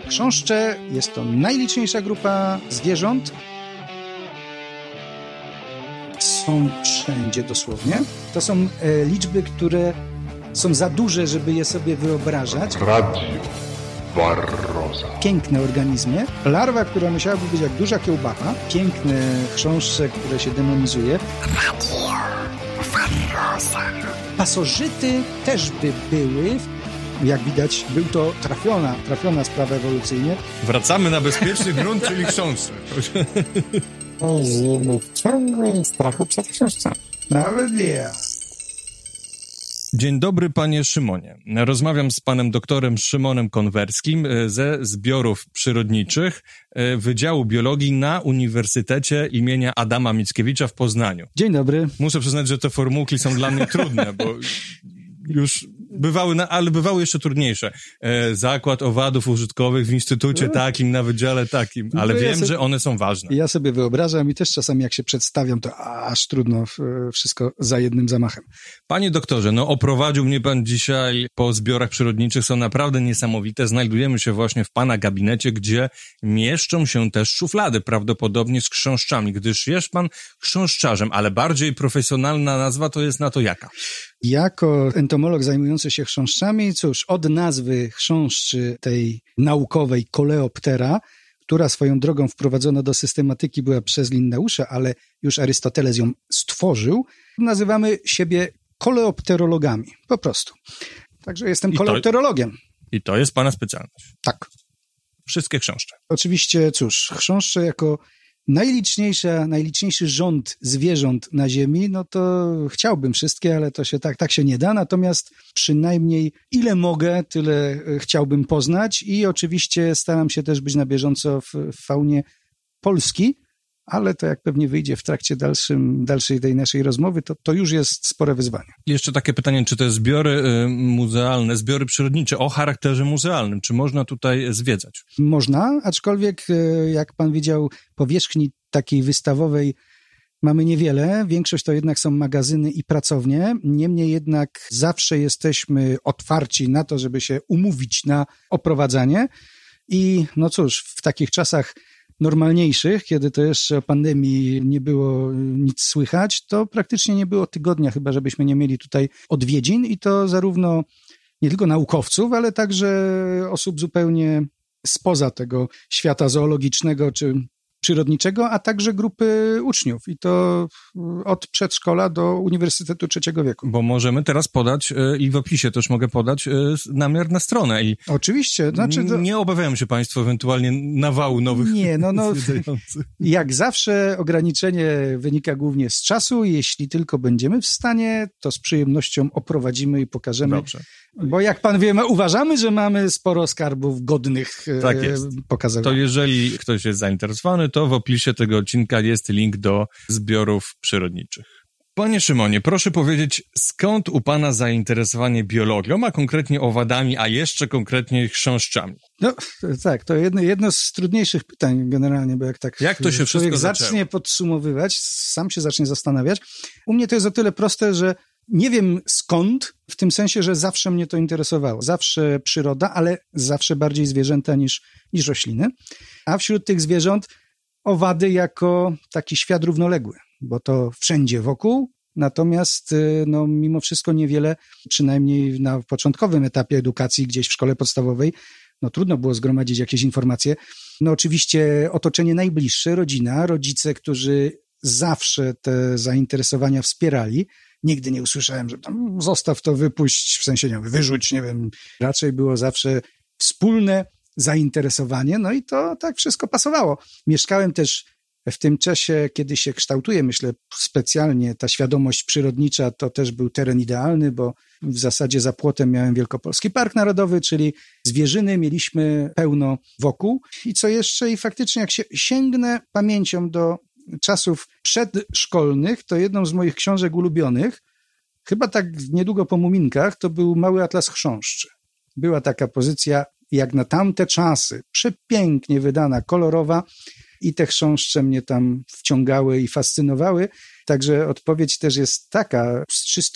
Chrząszcze jest to najliczniejsza grupa zwierząt. Są wszędzie dosłownie. To są liczby, które są za duże, żeby je sobie wyobrażać. Radio Barroza. Piękne organizmy. Larwa, która musiałaby być jak duża kiełbasa. Piękne chrząszcze, które się demonizuje. Radio Barroza. Pasożyty też by były. Jak widać, był to trafiona sprawa ewolucyjnie. Wracamy na bezpieczny grunt, czyli chrząszcze. Żyjemy w ciągłym strachu przed chrząszczami. Nawet ja. Dzień dobry, panie Szymonie. Rozmawiam z panem doktorem Szymonem Konwerskim ze zbiorów przyrodniczych Wydziału Biologii na Uniwersytecie imienia Adama Mickiewicza w Poznaniu. Dzień dobry. Muszę przyznać, że te formułki są dla mnie trudne, bo już ale bywały jeszcze trudniejsze. Zakład owadów użytkowych w instytucie takim, na wydziale takim, ale wiem, że one są ważne. Ja sobie wyobrażam i też czasami jak się przedstawiam, to aż trudno wszystko za jednym zamachem. Panie doktorze, oprowadził mnie pan dzisiaj po zbiorach przyrodniczych, są naprawdę niesamowite. Znajdujemy się właśnie w pana gabinecie, gdzie mieszczą się też szuflady, prawdopodobnie z chrząszczami, gdyż jest pan chrząszczarzem, ale bardziej profesjonalna nazwa to jest na to jaka? Jako entomolog zajmujący się chrząszczami, cóż, od nazwy chrząszczy tej naukowej Coleoptera, która swoją drogą wprowadzona do systematyki była przez Linnaeusza, ale już Arystoteles ją stworzył, nazywamy siebie koleopterologami, po prostu. Także jestem koleopterologiem. I to jest pana specjalność? Tak. Wszystkie chrząszcze? Oczywiście, cóż, chrząszcze jako najliczniejszy rząd zwierząt na Ziemi, to chciałbym wszystkie, ale to się tak się nie da, natomiast przynajmniej ile mogę, tyle chciałbym poznać i oczywiście staram się też być na bieżąco w faunie Polski, ale to jak pewnie wyjdzie w trakcie dalszej tej naszej rozmowy, to już jest spore wyzwanie. Jeszcze takie pytanie, czy te zbiory muzealne, zbiory przyrodnicze o charakterze muzealnym, czy można tutaj zwiedzać? Można, aczkolwiek jak pan widział, powierzchni takiej wystawowej mamy niewiele. Większość to jednak są magazyny i pracownie. Niemniej jednak zawsze jesteśmy otwarci na to, żeby się umówić na oprowadzanie. I cóż, w takich czasach normalniejszych, kiedy to jeszcze o pandemii nie było nic słychać, to praktycznie nie było tygodnia chyba, żebyśmy nie mieli tutaj odwiedzin i to zarówno nie tylko naukowców, ale także osób zupełnie spoza tego świata zoologicznego czy przyrodniczego, a także grupy uczniów i to od przedszkola do Uniwersytetu III wieku. Bo możemy teraz podać i w opisie też mogę podać namiar na stronę. I oczywiście. Nie obawiają się państwo ewentualnie nawału nowych zwiedzających. Jak zawsze ograniczenie wynika głównie z czasu. Jeśli tylko będziemy w stanie, to z przyjemnością oprowadzimy i pokażemy. Dobrze. Bo jak pan wie, uważamy, że mamy sporo skarbów godnych pokazywania. To jeżeli ktoś jest zainteresowany, to w opisie tego odcinka jest link do zbiorów przyrodniczych. Panie Szymonie, proszę powiedzieć, skąd u pana zainteresowanie biologią, a konkretnie owadami, a jeszcze konkretnie chrząszczami? Tak, to jedno z trudniejszych pytań generalnie, bo jak to się człowiek zacznie podsumowywać, sam się zacznie zastanawiać. U mnie to jest o tyle proste, że nie wiem skąd, w tym sensie, że zawsze mnie to interesowało. Zawsze przyroda, ale zawsze bardziej zwierzęta niż rośliny. A wśród tych zwierząt owady jako taki świat równoległy, bo to wszędzie wokół, natomiast mimo wszystko niewiele, przynajmniej na początkowym etapie edukacji gdzieś w szkole podstawowej, trudno było zgromadzić jakieś informacje. Oczywiście otoczenie najbliższe, rodzina, rodzice, którzy zawsze te zainteresowania wspierali. Nigdy nie usłyszałem, że tam zostaw to, wypuść, w sensie wyrzuć, nie wiem. Raczej było zawsze wspólne zainteresowanie, i to tak wszystko pasowało. Mieszkałem też w tym czasie, kiedy się kształtuje, myślę specjalnie ta świadomość przyrodnicza, to też był teren idealny, bo w zasadzie za płotem miałem Wielkopolski Park Narodowy, czyli zwierzyny mieliśmy pełno wokół. I co jeszcze? I faktycznie jak się sięgnę pamięcią do czasów przedszkolnych, to jedną z moich książek ulubionych, chyba tak niedługo po Muminkach, to był Mały Atlas Chrząszczy. Była taka pozycja jak na tamte czasy, przepięknie wydana, kolorowa i te chrząszcze mnie tam wciągały i fascynowały. Także odpowiedź też jest taka, z czysto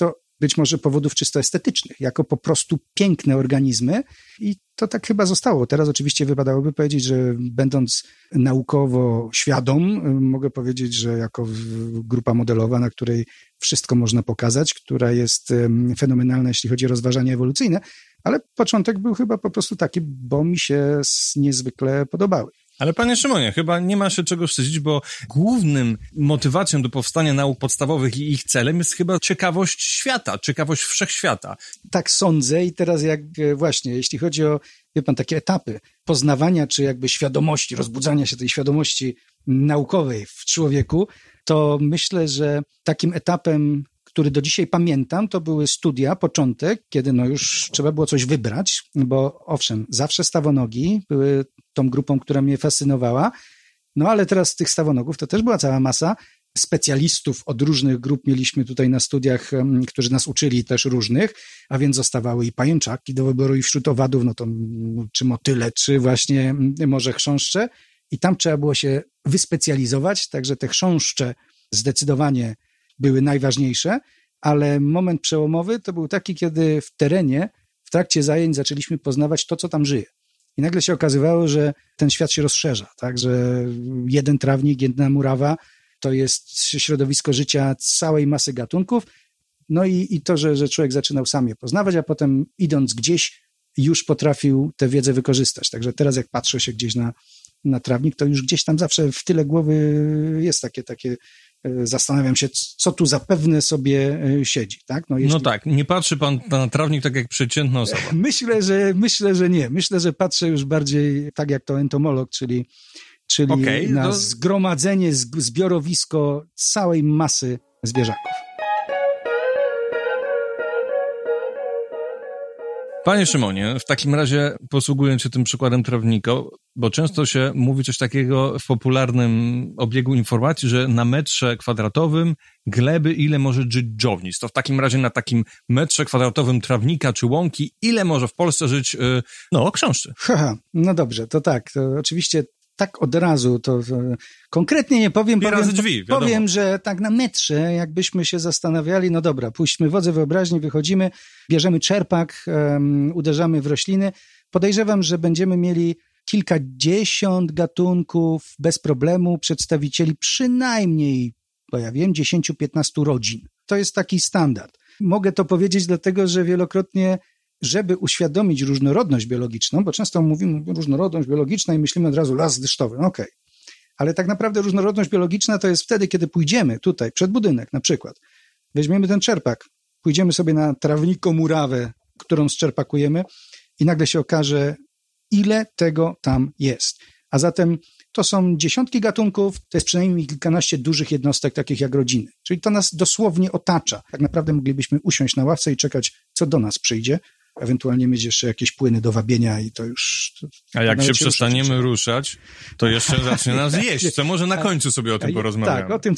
być może powodów czysto estetycznych, jako po prostu piękne organizmy i to tak chyba zostało. Teraz oczywiście wypadałoby powiedzieć, że będąc naukowo świadom, mogę powiedzieć, że jako grupa modelowa, na której wszystko można pokazać, która jest fenomenalna, jeśli chodzi o rozważania ewolucyjne, ale początek był chyba po prostu taki, bo mi się niezwykle podobały. Ale panie Szymonie, chyba nie ma się czego wstydzić, bo głównym motywacją do powstania nauk podstawowych i ich celem jest chyba ciekawość świata, ciekawość wszechświata. Tak sądzę i teraz jak właśnie, jeśli chodzi o, wie pan, takie etapy poznawania czy jakby świadomości, rozbudzania się tej świadomości naukowej w człowieku, to myślę, że takim etapem, który do dzisiaj pamiętam, to były studia, początek, kiedy no już trzeba było coś wybrać, bo owszem, zawsze stawonogi były tą grupą, która mnie fascynowała, no ale teraz z tych stawonogów to też była cała masa specjalistów od różnych grup mieliśmy tutaj na studiach, którzy nas uczyli też różnych, a więc zostawały i pajęczaki do wyboru i wśród owadów, no to czy motyle, czy właśnie może chrząszcze i tam trzeba było się wyspecjalizować, także te chrząszcze zdecydowanie były najważniejsze, ale moment przełomowy to był taki, kiedy w terenie, w trakcie zajęć zaczęliśmy poznawać to, co tam żyje. I nagle się okazywało, że ten świat się rozszerza, tak, że jeden trawnik, jedna murawa to jest środowisko życia całej masy gatunków, no i to, że człowiek zaczynał sam je poznawać, a potem idąc gdzieś już potrafił tę wiedzę wykorzystać. Także teraz jak patrzę się gdzieś na trawnik, to już gdzieś tam zawsze w tyle głowy jest takie zastanawiam się, co tu zapewne sobie siedzi, tak? No, no tak, nie patrzy pan na trawnik tak jak przeciętna osoba. Myślę, że nie. Myślę, że patrzę już bardziej tak jak to entomolog, czyli na zgromadzenie, zbiorowisko całej masy zwierzaków. Panie Szymonie, w takim razie posługując się tym przykładem trawnika, bo często się mówi coś takiego w popularnym obiegu informacji, że na metrze kwadratowym gleby ile może żyć dżownic. To w takim razie na takim metrze kwadratowym trawnika czy łąki ile może w Polsce żyć chrząszczy? No dobrze, to tak. To oczywiście tak od razu, to konkretnie nie powiem. Powiem, że tak na metrze, jakbyśmy się zastanawiali, no dobra, puśćmy wodze wyobraźni, wychodzimy, bierzemy czerpak, uderzamy w rośliny. Podejrzewam, że będziemy mieli kilkadziesiąt gatunków bez problemu, przedstawicieli przynajmniej, bo ja wiem, 10-15 rodzin. To jest taki standard. Mogę to powiedzieć dlatego, że wielokrotnie żeby uświadomić różnorodność biologiczną, bo często mówimy różnorodność biologiczna i myślimy od razu las deszczowy, okej. Ale tak naprawdę różnorodność biologiczna to jest wtedy, kiedy pójdziemy tutaj, przed budynek na przykład, weźmiemy ten czerpak, pójdziemy sobie na trawnikomurawę, którą zczerpakujemy i nagle się okaże, ile tego tam jest. A zatem to są dziesiątki gatunków, to jest przynajmniej kilkanaście dużych jednostek, takich jak rodziny. Czyli to nas dosłownie otacza. Tak naprawdę moglibyśmy usiąść na ławce i czekać, co do nas przyjdzie. Ewentualnie mieć jeszcze jakieś płyny do wabienia i to już... A jak się przestaniemy ruszać, to jeszcze zacznie nas jeść. Co może na końcu sobie o tym porozmawiamy. Tak, o tym,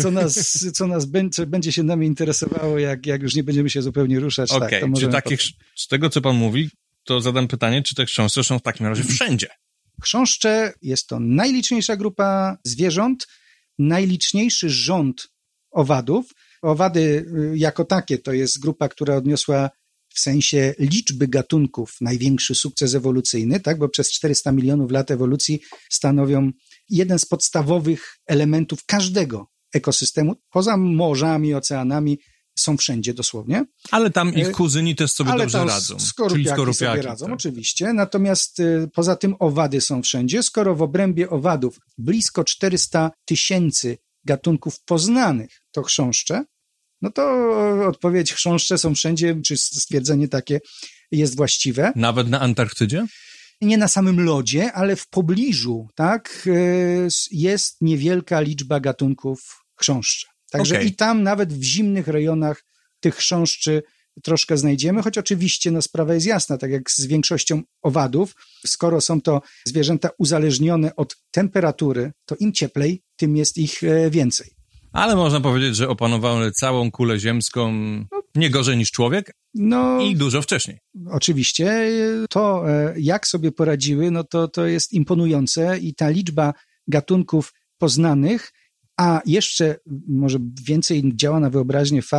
co nas będzie się nami interesowało, jak już nie będziemy się zupełnie ruszać. Okej, tak, z tego, co pan mówi, to zadam pytanie, czy te chrząszcze są w takim razie wszędzie? Chrząszcze jest to najliczniejsza grupa zwierząt, najliczniejszy rząd owadów. Owady jako takie to jest grupa, która odniosła w sensie liczby gatunków największy sukces ewolucyjny, tak? Bo przez 400 milionów lat ewolucji stanowią jeden z podstawowych elementów każdego ekosystemu. Poza morzami, oceanami są wszędzie dosłownie. Ale tam ich kuzyni też sobie dobrze radzą. Czyli skorupiaki sobie radzą, tak. Oczywiście. Natomiast poza tym owady są wszędzie. Skoro w obrębie owadów blisko 400 000 gatunków poznanych to chrząszcze, no to odpowiedź chrząszcze są wszędzie, czy stwierdzenie takie jest właściwe. Nawet na Antarktydzie? Nie na samym lodzie, ale w pobliżu, tak, jest niewielka liczba gatunków chrząszczy. Także i tam nawet w zimnych rejonach tych chrząszczy troszkę znajdziemy, choć oczywiście sprawa jest jasna, tak jak z większością owadów, skoro są to zwierzęta uzależnione od temperatury, to im cieplej, tym jest ich więcej. Ale można powiedzieć, że opanowały całą kulę ziemską nie gorzej niż człowiek i dużo wcześniej. Oczywiście to, jak sobie poradziły, to jest imponujące i ta liczba gatunków poznanych, a jeszcze może więcej działa na wyobraźnię fakt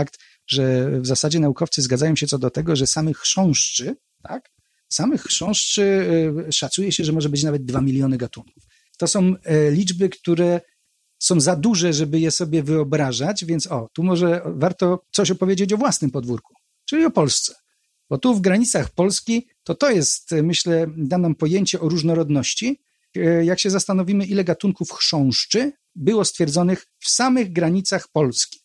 że w zasadzie naukowcy zgadzają się co do tego, że samych chrząszczy, tak? Samych chrząszczy szacuje się, że może być nawet 2 miliony gatunków. To są liczby, które są za duże, żeby je sobie wyobrażać, więc tu może warto coś opowiedzieć o własnym podwórku, czyli o Polsce. Bo tu w granicach Polski to jest, myślę, da nam pojęcie o różnorodności. Jak się zastanowimy, ile gatunków chrząszczy było stwierdzonych w samych granicach Polski.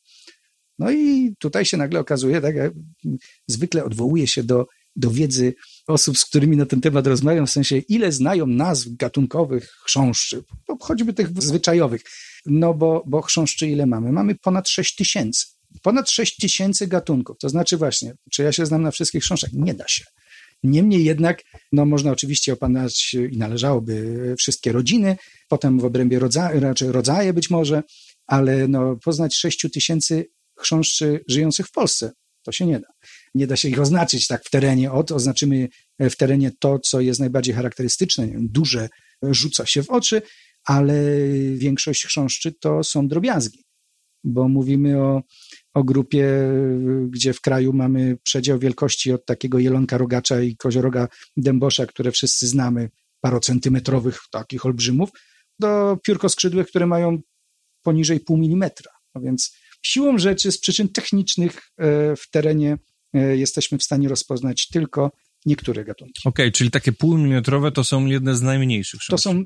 No i tutaj się nagle okazuje, tak, jak zwykle odwołuje się do wiedzy osób, z którymi na ten temat rozmawiam, w sensie ile znają nazw gatunkowych chrząszczy, choćby tych zwyczajowych. No bo chrząszczy ile mamy? Mamy ponad 6 tysięcy. Ponad 6 tysięcy gatunków. To znaczy właśnie, czy ja się znam na wszystkich chrząszczach? Nie da się. Niemniej jednak, można oczywiście opanować i należałoby wszystkie rodziny, potem w obrębie rodzaje być może, ale poznać 6 tysięcy chrząszczy żyjących w Polsce, to się nie da. Nie da się ich oznaczyć tak w terenie. Oznaczymy w terenie to, co jest najbardziej charakterystyczne, nie wiem, duże, rzuca się w oczy, ale większość chrząszczy to są drobiazgi, bo mówimy o grupie, gdzie w kraju mamy przedział wielkości od takiego jelonka rogacza i kozioroga dębosza, które wszyscy znamy, parocentymetrowych takich olbrzymów, do piórkoskrzydłych, które mają poniżej 0,5 milimetra. No więc siłą rzeczy z przyczyn technicznych w terenie jesteśmy w stanie rozpoznać tylko niektóre gatunki. Okej, czyli takie półmilimetrowe to są jedne z najmniejszych chrząszczy.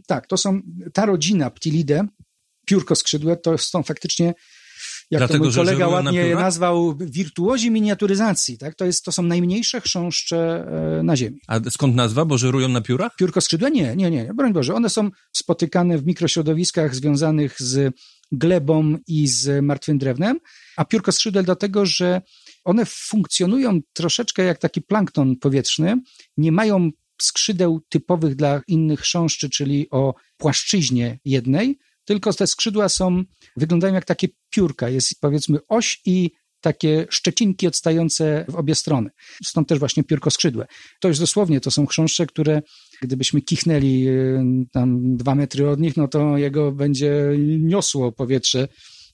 Ta rodzina Ptilidae, piórkoskrzydłe, to są faktycznie, jak dlatego, to mój kolega ładnie je nazwał, wirtuozi miniaturyzacji. Tak? To są najmniejsze chrząszcze na Ziemi. A skąd nazwa? Bo żerują na piórach? Piórkoskrzydłe? Nie. Broń Boże. One są spotykane w mikrośrodowiskach związanych z glebą i z martwym drewnem, a piórkoskrzydłe dlatego, że one funkcjonują troszeczkę jak taki plankton powietrzny, nie mają skrzydeł typowych dla innych chrząszczy, czyli o płaszczyźnie jednej, tylko te skrzydła wyglądają jak takie piórka. Jest powiedzmy oś i takie szczecinki odstające w obie strony. Stąd też właśnie piórkoskrzydłe. To już dosłownie, to są chrząszcze, które gdybyśmy kichnęli tam 2 metry od nich, no to jego będzie niosło powietrze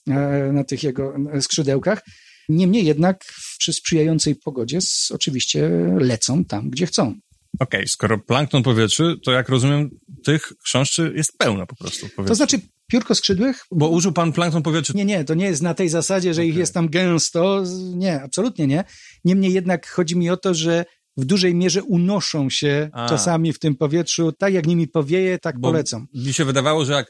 na tych jego skrzydełkach. Niemniej jednak przy sprzyjającej pogodzie oczywiście lecą tam, gdzie chcą. Okej, skoro plankton powietrzy, to jak rozumiem, tych chrząszczy jest pełno po prostu. To znaczy piórkoskrzydłych... Bo użył pan plankton powietrzy. Nie, to nie jest na tej zasadzie, że ich jest tam gęsto. Nie, absolutnie nie. Niemniej jednak chodzi mi o to, że w dużej mierze unoszą się czasami w tym powietrzu. Tak jak nimi powieje, tak polecą. Mi się wydawało, że jak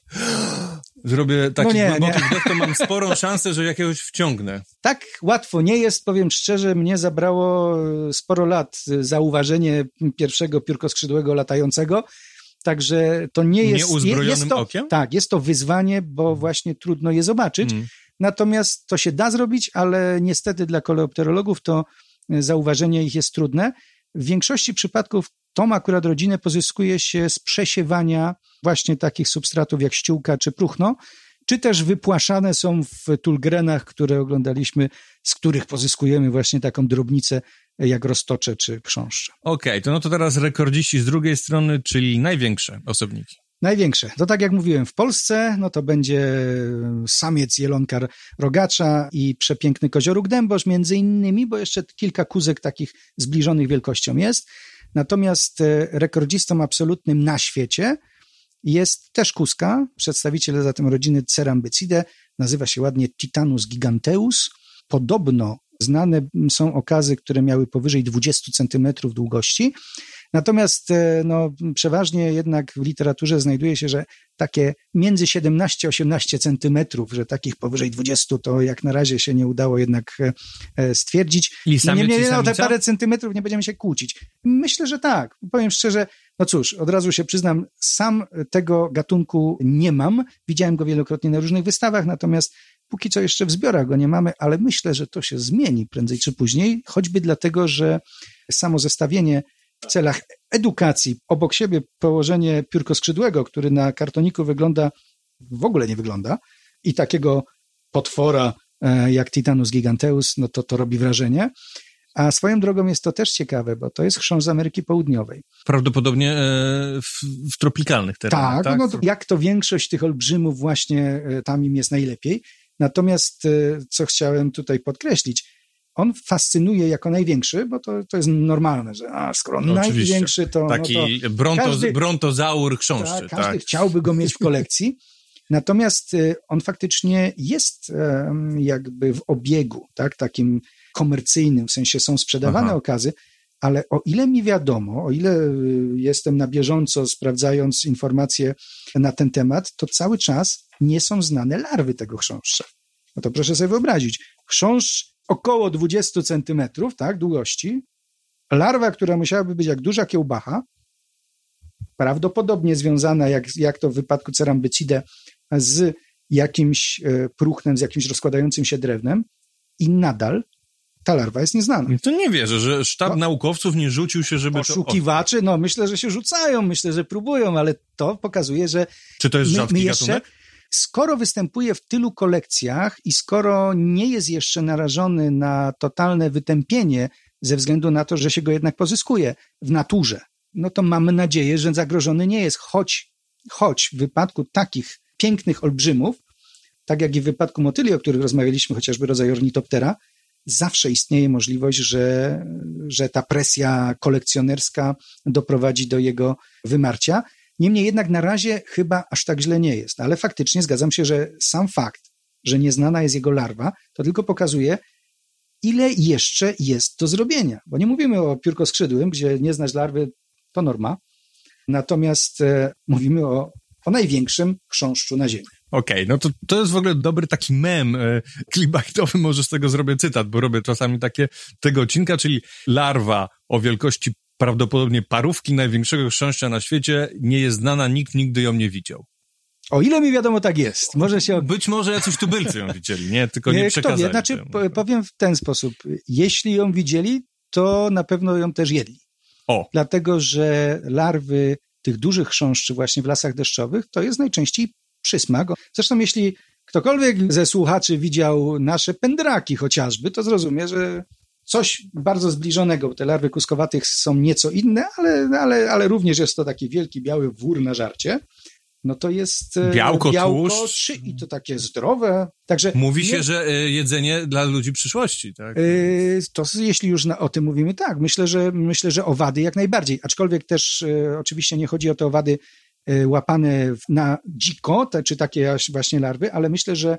zrobię taki głęboki wdech, to mam sporą szansę, że jakiegoś wciągnę. Tak łatwo nie jest, powiem szczerze, mnie zabrało sporo lat zauważenie pierwszego piórkoskrzydłego latającego, także to nie jest... Nieuzbrojonym okiem? Tak, jest to wyzwanie, bo właśnie trudno je zobaczyć, natomiast to się da zrobić, ale niestety dla koleopterologów to zauważenie ich jest trudne. W większości przypadków tą akurat rodzinę pozyskuje się z przesiewania właśnie takich substratów jak ściółka czy próchno, czy też wypłaszane są w tulgrenach, które oglądaliśmy, z których pozyskujemy właśnie taką drobnicę jak roztocze czy chrząszcze. Okej, to teraz rekordziści z drugiej strony, czyli największe osobniki. Największe. To tak jak mówiłem, w Polsce to będzie samiec jelonka rogacza i przepiękny kozioróg dębosz między innymi, bo jeszcze kilka kózek takich zbliżonych wielkością jest. Natomiast rekordzistą absolutnym na świecie jest też kózka, przedstawiciel zatem rodziny Cerambicidae, nazywa się ładnie Titanus giganteus. Podobno znane są okazy, które miały powyżej 20 cm długości. Natomiast przeważnie jednak w literaturze znajduje się, że takie między 17-18 centymetrów, że takich powyżej 20 to jak na razie się nie udało jednak stwierdzić. I samiec te parę centymetrów nie będziemy się kłócić. Myślę, że tak. Powiem szczerze, od razu się przyznam, sam tego gatunku nie mam. Widziałem go wielokrotnie na różnych wystawach, natomiast póki co jeszcze w zbiorach go nie mamy, ale myślę, że to się zmieni prędzej czy później, choćby dlatego, że samo zestawienie w celach edukacji, obok siebie położenie piórkoskrzydłego, który na kartoniku w ogóle nie wygląda, i takiego potwora jak Titanus giganteus, to robi wrażenie. A swoją drogą jest to też ciekawe, bo to jest chrząszcz z Ameryki Południowej. Prawdopodobnie w tropikalnych terenach. Tak? Jak to większość tych olbrzymów właśnie tam im jest najlepiej. Natomiast, co chciałem tutaj podkreślić, On fascynuje jako największy, bo to jest normalne, że skoro największy, to... Taki brontozaur chrząszczy. Każdy chciałby go mieć w kolekcji. Natomiast on faktycznie jest jakby w obiegu, tak, takim komercyjnym, w sensie są sprzedawane okazy, ale o ile mi wiadomo, o ile jestem na bieżąco sprawdzając informacje na ten temat, to cały czas nie są znane larwy tego chrząszcza. No to proszę sobie wyobrazić, chrząszcz około 20 centymetrów, tak, długości, larwa, która musiałaby być jak duża kiełbacha, prawdopodobnie związana, jak to w wypadku Cerambycidae, z jakimś próchnem, z jakimś rozkładającym się drewnem i nadal ta larwa jest nieznana. To nie wierzę, że sztab naukowców nie rzucił się, żeby poszukiwaczy, myślę, że się rzucają, myślę, że próbują, ale to pokazuje, że czy to jest rzadki gatunek? Skoro występuje w tylu kolekcjach i skoro nie jest jeszcze narażony na totalne wytępienie ze względu na to, że się go jednak pozyskuje w naturze, no to mamy nadzieję, że zagrożony nie jest, choć w wypadku takich pięknych olbrzymów, tak jak i w wypadku motyli, o których rozmawialiśmy, chociażby rodzaj ornitoptera, zawsze istnieje możliwość, że ta presja kolekcjonerska doprowadzi do jego wymarcia. Niemniej jednak na razie chyba aż tak źle nie jest, ale faktycznie zgadzam się, że sam fakt, że nieznana jest jego larwa, to tylko pokazuje, ile jeszcze jest do zrobienia. Bo nie mówimy o piórkoskrzydłym, gdzie nie znać larwy to norma, natomiast mówimy o największym chrząszczu na ziemi. Okej, no to jest w ogóle dobry taki mem clickbaitowy, może z tego zrobię cytat, bo robię czasami tego odcinka, czyli larwa o wielkości prawdopodobnie parówki największego chrząszcza na świecie nie jest znana, nikt nigdy ją nie widział. O ile mi wiadomo, tak jest. Być może jacyś tubylcy ją widzieli, nie? Tylko nie przekazali. Kto wie? Znaczy, powiem w ten sposób. Jeśli ją widzieli, to na pewno ją też jedli. Dlatego, że larwy tych dużych chrząszczy właśnie w lasach deszczowych, to jest najczęściej przysmak. Zresztą jeśli ktokolwiek ze słuchaczy widział nasze pędraki chociażby, to zrozumie, że coś bardzo zbliżonego, bo te larwy kuskowatych są nieco inne, ale również jest to taki wielki, biały wór na żarcie. No to jest białko tłuszcz. I to takie zdrowe. Także mówi się, że jedzenie dla ludzi przyszłości, tak? To jeśli już o tym mówimy, tak. Myślę, że owady jak najbardziej. Aczkolwiek też oczywiście nie chodzi o te owady łapane na dziko, czy takie właśnie larwy, ale myślę, że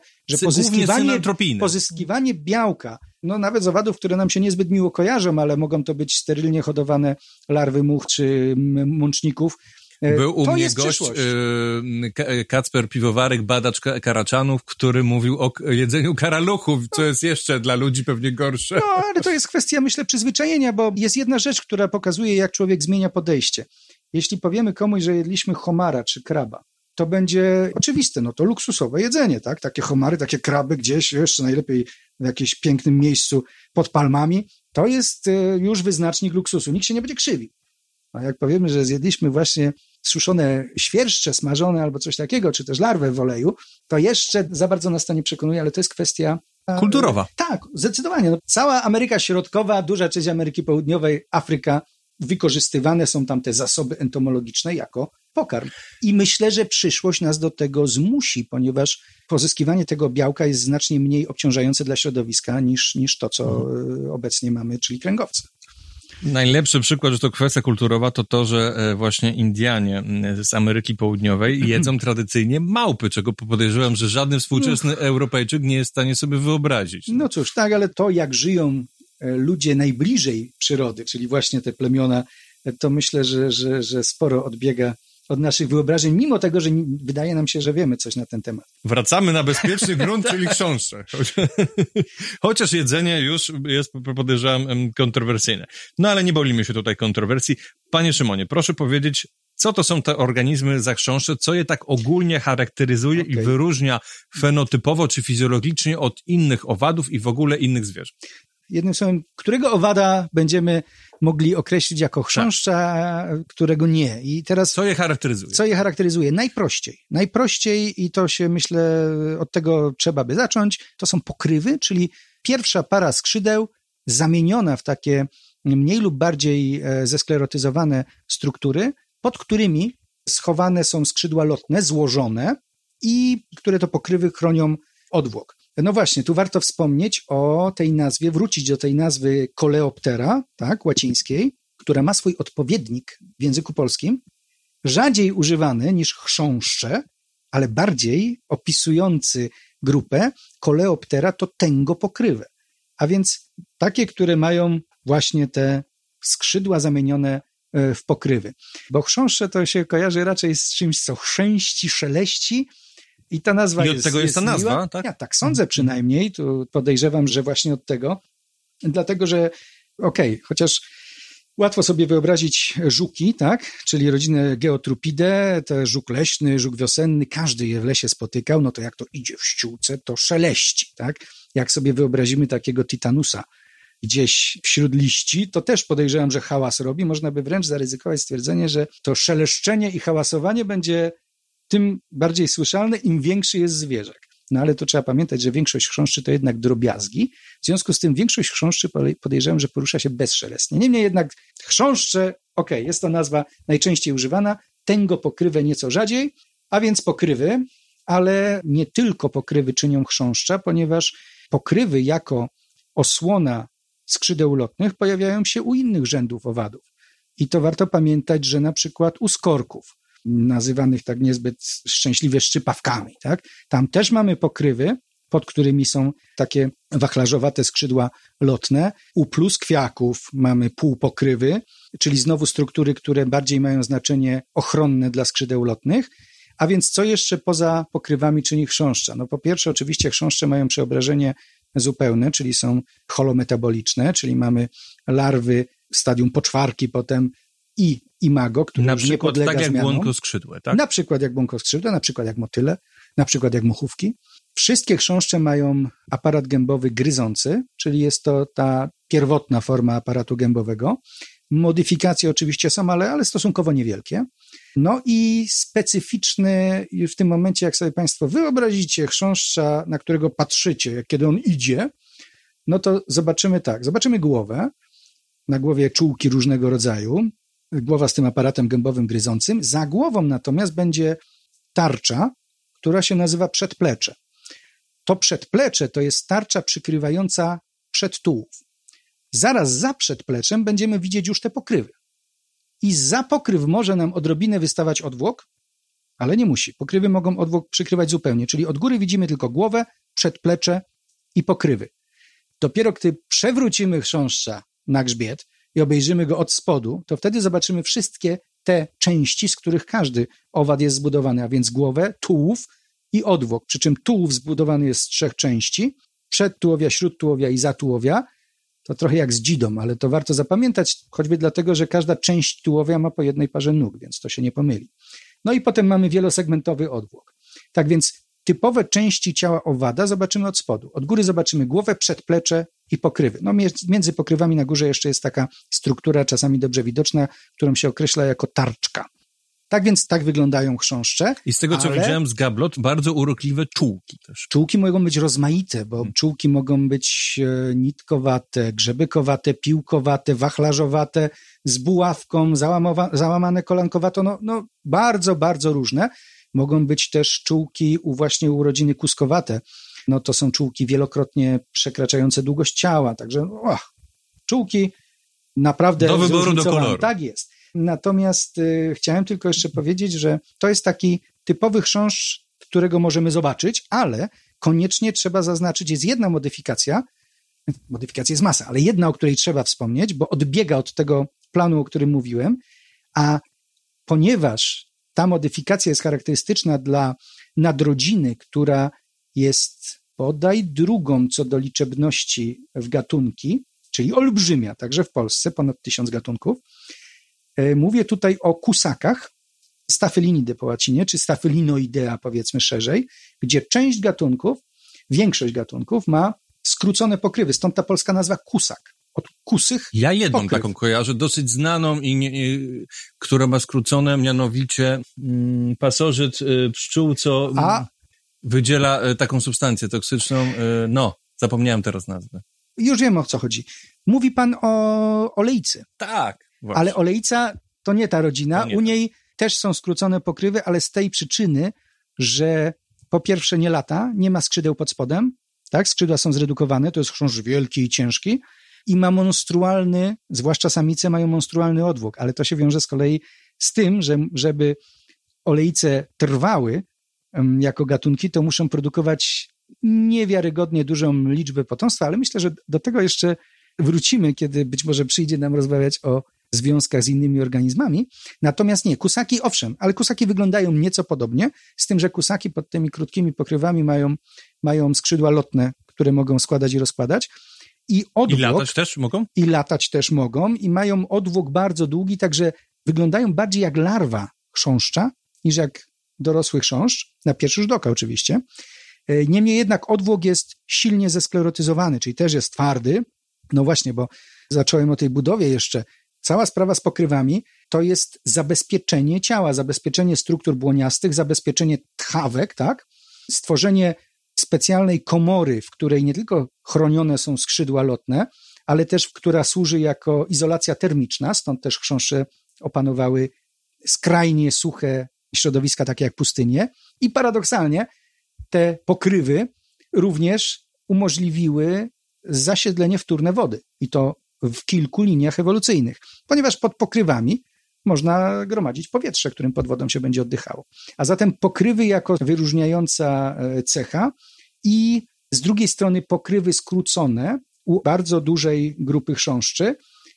pozyskiwanie białka, no nawet z owadów, które nam się niezbyt miło kojarzą, ale mogą to być sterylnie hodowane larwy much czy mączników. Był u mnie gość, Kacper Piwowarek, badacz karaczanów, który mówił o jedzeniu karaluchów, co jest jeszcze dla ludzi pewnie gorsze. No, ale to jest kwestia, myślę, przyzwyczajenia, bo jest jedna rzecz, która pokazuje, jak człowiek zmienia podejście. Jeśli powiemy komuś, że jedliśmy homara czy kraba, to będzie oczywiste, no to luksusowe jedzenie, tak? Takie homary, takie kraby gdzieś, jeszcze najlepiej w jakimś pięknym miejscu pod palmami, to jest już wyznacznik luksusu. Nikt się nie będzie krzywił. A jak powiemy, że zjedliśmy właśnie suszone świerszcze, smażone albo coś takiego, czy też larwę w oleju, to jeszcze za bardzo nas to nie przekonuje, ale to jest kwestia kulturowa. Tak, zdecydowanie. No, cała Ameryka Środkowa, duża część Ameryki Południowej, Afryka, wykorzystywane są tam te zasoby entomologiczne jako pokarm. I myślę, że przyszłość nas do tego zmusi, ponieważ pozyskiwanie tego białka jest znacznie mniej obciążające dla środowiska niż to, co obecnie mamy, czyli kręgowce. Najlepszy przykład, że to kwestia kulturowa, to, że właśnie Indianie z Ameryki Południowej jedzą tradycyjnie małpy, czego podejrzewam, że żaden współczesny Europejczyk nie jest w stanie sobie wyobrazić. No cóż, tak, ale to jak żyją ludzie najbliżej przyrody, czyli właśnie te plemiona, to myślę, że sporo odbiega od naszych wyobrażeń, mimo tego, że wydaje nam się, że wiemy coś na ten temat. Wracamy na bezpieczny grunt, czyli chrząszcze. Chociaż jedzenie już jest, podejrzewam, kontrowersyjne. No ale nie bawimy się tutaj kontrowersji. Panie Szymonie, proszę powiedzieć, co to są te organizmy zachrząszcze, co je tak ogólnie charakteryzuje i wyróżnia fenotypowo czy fizjologicznie od innych owadów i w ogóle innych zwierząt? Jednym słowem, którego owada będziemy mogli określić jako chrząszcza, którego nie. I teraz co je charakteryzuje? Co je charakteryzuje? Najprościej i to się, myślę, od tego trzeba by zacząć, to są pokrywy, czyli pierwsza para skrzydeł zamieniona w takie mniej lub bardziej zesklerotyzowane struktury, pod którymi schowane są skrzydła lotne, złożone i które to pokrywy chronią odwłok. No właśnie, tu warto wspomnieć o tej nazwie, wrócić do tej nazwy Coleoptera, tak, łacińskiej, która ma swój odpowiednik w języku polskim, rzadziej używany niż chrząszcze, ale bardziej opisujący grupę Coleoptera to tęgopokrywę. A więc takie, które mają właśnie te skrzydła zamienione w pokrywy. Bo chrząszcze to się kojarzy raczej z czymś, co chrzęści, szeleści i ta nazwa I od tego jest ta nazwa, miła. tak? Ja tak sądzę przynajmniej, tu podejrzewam, że właśnie od tego, dlatego, że chociaż łatwo sobie wyobrazić żuki, tak, czyli rodzinę Geotrupidae, to żuk leśny, żuk wiosenny, każdy je w lesie spotykał, no to jak to idzie w ściółce, to szeleści, tak, jak sobie wyobrazimy takiego titanusa gdzieś wśród liści, to też podejrzewam, że hałas robi, można by wręcz zaryzykować stwierdzenie, że to szeleszczenie i hałasowanie będzie tym bardziej słyszalne, im większy jest zwierzak. No ale to trzeba pamiętać, że większość chrząszczy to jednak drobiazgi. W związku z tym większość chrząszczy podejrzewam, że porusza się bezszelestnie. Niemniej jednak chrząszcze, jest to nazwa najczęściej używana, tęgopokrywę nieco rzadziej, a więc pokrywy, ale nie tylko pokrywy czynią chrząszcza, ponieważ pokrywy jako osłona skrzydeł lotnych pojawiają się u innych rzędów owadów. I to warto pamiętać, że na przykład u skorków, nazywanych tak niezbyt szczęśliwie szczypawkami, tak? Tam też mamy pokrywy, pod którymi są takie wachlarzowate skrzydła lotne. U pluskwiaków mamy półpokrywy, czyli znowu struktury, które bardziej mają znaczenie ochronne dla skrzydeł lotnych. A więc co jeszcze poza pokrywami czyni chrząszcza? No po pierwsze oczywiście chrząszcze mają przeobrażenie zupełne, czyli są holometaboliczne, czyli mamy larwy w stadium poczwarki potem i imago, które na już nie przykład podlega tak jak zmianom. błonkoskrzydłe, tak? Na przykład jak błonkoskrzydłe, na przykład jak motyle, na przykład jak muchówki. Wszystkie chrząszcze mają aparat gębowy gryzący, czyli jest to ta pierwotna forma aparatu gębowego. Modyfikacje oczywiście są, ale stosunkowo niewielkie. No i specyficzny w tym momencie, jak sobie Państwo wyobrazicie chrząszcza, na którego patrzycie, kiedy on idzie, no to zobaczymy głowę, na głowie czułki różnego rodzaju, głowa z tym aparatem gębowym gryzącym, za głową natomiast będzie tarcza, która się nazywa przedplecze. To przedplecze to jest tarcza przykrywająca przedtułów. Zaraz za przedpleczem będziemy widzieć już te pokrywy. I za pokryw może nam odrobinę wystawać odwłok, ale nie musi. Pokrywy mogą odwłok przykrywać zupełnie, czyli od góry widzimy tylko głowę, przedplecze i pokrywy. Dopiero gdy przewrócimy chrząszcza na grzbiet i obejrzymy go od spodu, to wtedy zobaczymy wszystkie te części, z których każdy owad jest zbudowany, a więc głowę, tułów i odwłok, przy czym tułów zbudowany jest z 3 części, przedtułowia, śródtułowia i zatułowia. To trochę jak z dzidą, ale to warto zapamiętać, choćby dlatego, że każda część tułowia ma po jednej parze nóg, więc to się nie pomyli. No i potem mamy wielosegmentowy odwłok. Tak więc typowe części ciała owada zobaczymy od spodu. Od góry zobaczymy głowę, przedplecze i pokrywy. No między pokrywami na górze jeszcze jest taka struktura, czasami dobrze widoczna, którą się określa jako tarczka. Tak więc tak wyglądają chrząszcze. I z tego, co widziałem z gablot, bardzo urokliwe czułki też. Czułki mogą być rozmaite, bo czułki mogą być nitkowate, grzebykowate, piłkowate, wachlarzowate, z buławką, załamane kolankowato, no bardzo, bardzo różne. Mogą być też czułki właśnie u rodziny kuskowate. No to są czułki wielokrotnie przekraczające długość ciała, także czułki naprawdę do wyboru, do koloru. Tak jest. Natomiast chciałem tylko jeszcze powiedzieć, że to jest taki typowy chrząszcz, którego możemy zobaczyć, ale koniecznie trzeba zaznaczyć, jest jedna modyfikacja jest masa, ale jedna, o której trzeba wspomnieć, bo odbiega od tego planu, o którym mówiłem, a ponieważ ta modyfikacja jest charakterystyczna dla nadrodziny, która jest bodaj drugą co do liczebności w gatunki, czyli olbrzymia, także w Polsce ponad 1000 gatunków. Mówię tutaj o kusakach, Staphylinidae po łacinie, czy Staphylinoidea powiedzmy szerzej, gdzie większość gatunków ma skrócone pokrywy, stąd ta polska nazwa kusak. Od kusych Ja jedną pokryw. taką kojarzę, dosyć znaną, która ma skrócone, mianowicie pasożyt pszczół, co wydziela taką substancję toksyczną. Zapomniałem teraz nazwę. Już wiem, o co chodzi. Mówi pan o olejcy. Tak. Właśnie. Ale olejca to nie ta rodzina. Nie. U niej też są skrócone pokrywy, ale z tej przyczyny, że po pierwsze nie lata, nie ma skrzydeł pod spodem, tak? Skrzydła są zredukowane, to jest chrząszcz wielki i ciężki i ma monstrualny, zwłaszcza samice mają monstrualny odwłok, ale to się wiąże z kolei z tym, że żeby olejce trwały jako gatunki, to muszą produkować niewiarygodnie dużą liczbę potomstwa, ale myślę, że do tego jeszcze wrócimy, kiedy być może przyjdzie nam rozmawiać o związkach z innymi organizmami. Natomiast nie, kusaki owszem, ale kusaki wyglądają nieco podobnie, z tym, że kusaki pod tymi krótkimi pokrywami mają skrzydła lotne, które mogą składać i rozkładać. I latać też mogą? I latać też mogą i mają odwłok bardzo długi, także wyglądają bardziej jak larwa chrząszcza niż jak dorosły chrząszcz, na pierwszy rzut oka oczywiście. Niemniej jednak odwłok jest silnie zesklerotyzowany, czyli też jest twardy. No właśnie, bo zacząłem o tej budowie jeszcze. Cała sprawa z pokrywami to jest zabezpieczenie ciała, zabezpieczenie struktur błoniastych, zabezpieczenie tchawek, tak? Stworzenie specjalnej komory, w której nie tylko chronione są skrzydła lotne, ale też która służy jako izolacja termiczna, stąd też chrząszcze opanowały skrajnie suche środowiska, takie jak pustynie. I paradoksalnie te pokrywy również umożliwiły zasiedlenie wtórne wody i to w kilku liniach ewolucyjnych, ponieważ pod pokrywami można gromadzić powietrze, którym pod wodą się będzie oddychało. A zatem pokrywy jako wyróżniająca cecha i z drugiej strony pokrywy skrócone u bardzo dużej grupy chrząszczy,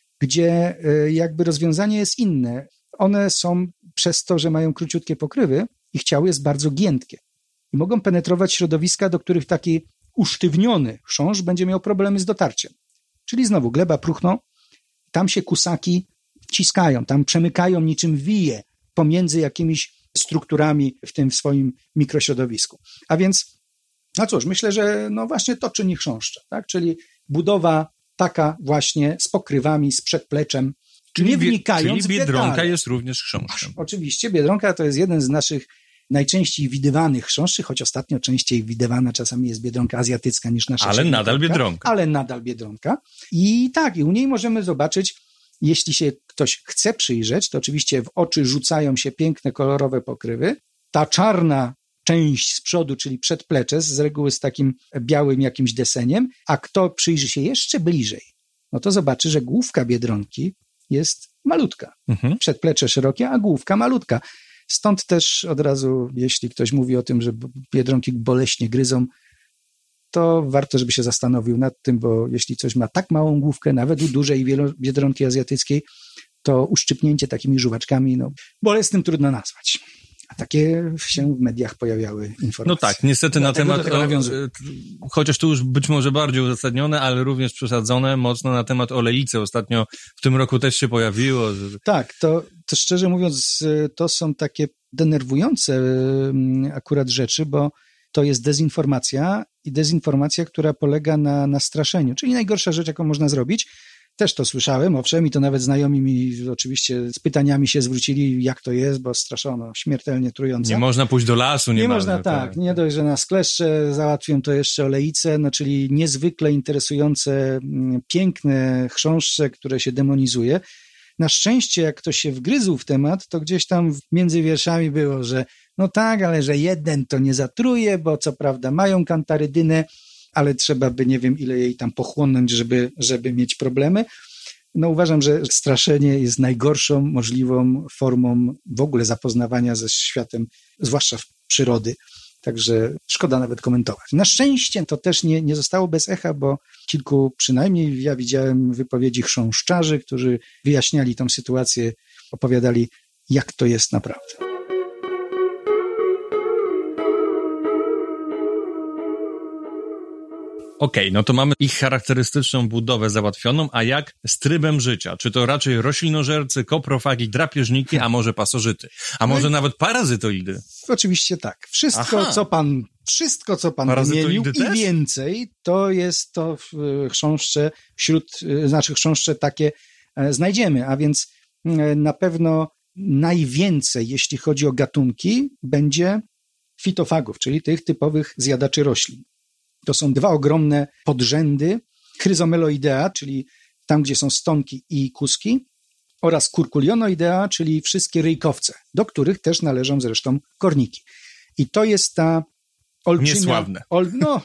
gdzie jakby rozwiązanie jest inne. One są przez to, że mają króciutkie pokrywy, ich ciało jest bardzo giętkie i mogą penetrować środowiska, do których taki usztywniony chrząszcz będzie miał problemy z dotarciem. Czyli znowu gleba, próchno, tam się kusaki wciskają, tam przemykają niczym wije pomiędzy jakimiś strukturami w tym swoim mikrośrodowisku. A więc, no cóż, myślę, że no właśnie to czyni chrząszcza, tak? Czyli budowa taka właśnie z pokrywami, z przedpleczem, nie wnikając czyli biedronka w detale. jest również chrząszczem. Oczywiście, biedronka to jest jeden z naszych najczęściej widywanych chrząszczy, choć ostatnio częściej widywana czasami jest biedronka azjatycka niż nasza. Ale nadal biedronka. Ale nadal biedronka. I tak, i u niej możemy zobaczyć, jeśli się ktoś chce przyjrzeć, to oczywiście w oczy rzucają się piękne, kolorowe pokrywy. Ta czarna część z przodu, czyli przedplecze, z reguły z takim białym jakimś deseniem, a kto przyjrzy się jeszcze bliżej, no to zobaczy, że główka biedronki jest malutka. Przedplecze szerokie, a główka malutka. Stąd też od razu, jeśli ktoś mówi o tym, że biedronki boleśnie gryzą, to warto, żeby się zastanowił nad tym, bo jeśli coś ma tak małą główkę, nawet u dużej biedronki azjatyckiej, to uszczypnięcie takimi żuwaczkami, no bolesnym trudno nazwać. A takie się w mediach pojawiały informacje. No tak, niestety na temat, chociaż to już być może bardziej uzasadnione, ale również przesadzone mocno na temat olejnicy. Ostatnio w tym roku też się pojawiło. Tak, to szczerze mówiąc, to są takie denerwujące akurat rzeczy, bo to jest dezinformacja, która polega na straszeniu, czyli najgorsza rzecz, jaką można zrobić. Też to słyszałem, owszem, i to nawet znajomi mi oczywiście z pytaniami się zwrócili, jak to jest, bo straszono, śmiertelnie trujące. Nie można pójść do lasu, nie można, tak. Nie dość, że nas kleszcze, załatwią to jeszcze olejce, no czyli niezwykle interesujące, piękne chrząszcze, które się demonizuje. Na szczęście, jak ktoś się wgryzł w temat, to gdzieś tam między wierszami było, że no tak, ale że jeden to nie zatruje, bo co prawda mają kantarydynę, ale trzeba by nie wiem ile jej tam pochłonąć, żeby mieć problemy. No uważam, że straszenie jest najgorszą możliwą formą w ogóle zapoznawania ze światem, zwłaszcza przyrody. Także szkoda nawet komentować. Na szczęście to też nie zostało bez echa, bo kilku, przynajmniej ja widziałem wypowiedzi chrząszczarzy, którzy wyjaśniali tą sytuację, opowiadali, jak to jest naprawdę. Okej, no to mamy ich charakterystyczną budowę załatwioną, a jak z trybem życia? Czy to raczej roślinożercy, koprofagi, drapieżniki, a może pasożyty? A może nawet parazytoidy? Oczywiście tak. Wszystko, co pan wymienił i więcej, to jest to chrząszcze, chrząszcze takie znajdziemy, a więc na pewno najwięcej, jeśli chodzi o gatunki, będzie fitofagów, czyli tych typowych zjadaczy roślin. To są dwa ogromne podrzędy, chryzomeloidea, czyli tam, gdzie są stonki i kuski, oraz curculionoidea, czyli wszystkie ryjkowce, do których też należą zresztą korniki. I to jest ta olbrzymia... Niesławne.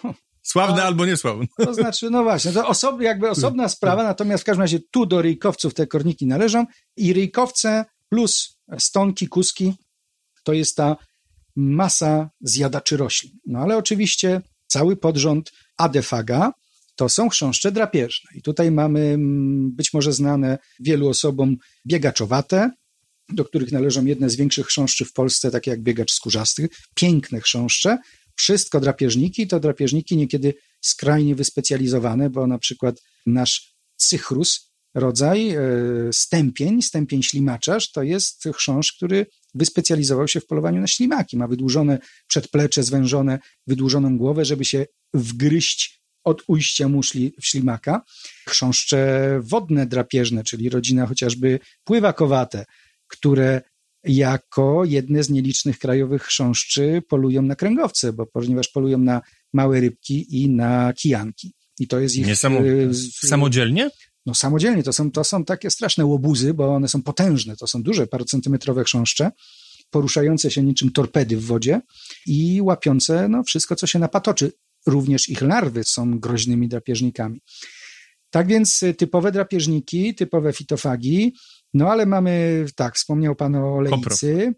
Sławne albo niesławne. To znaczy, no właśnie, to osobna sprawa, natomiast w każdym razie tu do ryjkowców te korniki należą i ryjkowce plus stonki, kuski to jest ta masa zjadaczy roślin. No ale oczywiście cały podrząd Adefaga to są chrząszcze drapieżne. I tutaj mamy być może znane wielu osobom biegaczowate, do których należą jedne z większych chrząszczy w Polsce, takie jak biegacz skórzasty. Piękne chrząszcze, wszystko drapieżniki, to drapieżniki niekiedy skrajnie wyspecjalizowane, bo na przykład nasz cychrus, rodzaj stępień ślimaczarz, to jest chrząszcz, który wyspecjalizował się w polowaniu na ślimaki. Ma wydłużone przedplecze, zwężone, wydłużoną głowę, żeby się wgryźć od ujścia muszli w ślimaka. Chrząszcze wodne drapieżne, czyli rodzina chociażby pływakowate, które jako jedne z nielicznych krajowych chrząszczy polują na kręgowce, ponieważ polują na małe rybki i na kijanki. I to jest ich... Samodzielnie? No samodzielnie, to są takie straszne łobuzy, bo one są potężne, to są duże, parocentymetrowe chrząszcze, poruszające się niczym torpedy w wodzie i łapiące wszystko, co się napatoczy. Również ich larwy są groźnymi drapieżnikami. Tak więc typowe drapieżniki, typowe fitofagi, no ale mamy, tak, wspomniał pan o olejcy.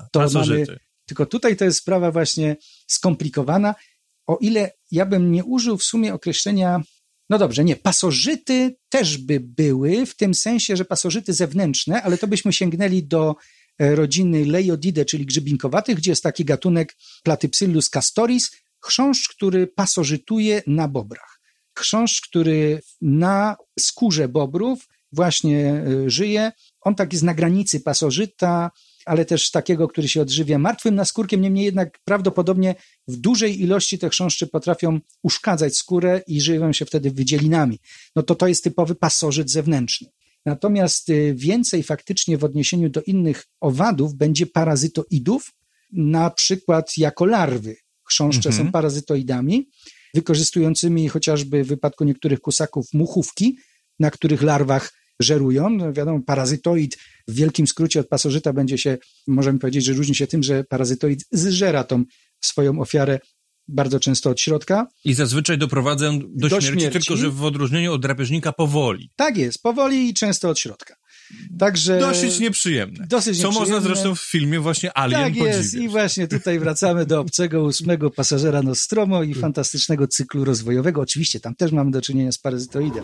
Tylko tutaj to jest sprawa właśnie skomplikowana, o ile ja bym nie użył w sumie określenia, no dobrze, nie, pasożyty też by były, w tym sensie, że pasożyty zewnętrzne, ale to byśmy sięgnęli do rodziny Leiodidae, czyli grzybinkowatych, gdzie jest taki gatunek Platypsyllus castoris, chrząszcz, który pasożytuje na bobrach. Chrząszcz, który na skórze bobrów właśnie żyje. On tak jest na granicy pasożyta, ale też takiego, który się odżywia martwym naskórkiem. Niemniej jednak prawdopodobnie w dużej ilości te chrząszcze potrafią uszkadzać skórę i żywią się wtedy wydzielinami. No to jest typowy pasożyt zewnętrzny. Natomiast więcej faktycznie w odniesieniu do innych owadów będzie parazytoidów, na przykład jako larwy. Chrząszcze są parazytoidami, wykorzystującymi chociażby w wypadku niektórych kusaków muchówki, na których larwach żerują. No wiadomo, parazytoid w wielkim skrócie od pasożyta będzie się, możemy powiedzieć, że różni się tym, że parazytoid zżera tą swoją ofiarę bardzo często od środka. I zazwyczaj doprowadzą do śmierci, tylko że w odróżnieniu od drapieżnika powoli. Tak jest, powoli i często od środka. Także dosyć nieprzyjemne. Co można zresztą w filmie właśnie Alien tak podziwiać. Jest. I właśnie tutaj wracamy do obcego 8 pasażera Nostromo i fantastycznego cyklu rozwojowego. Oczywiście tam też mamy do czynienia z parazytoidem.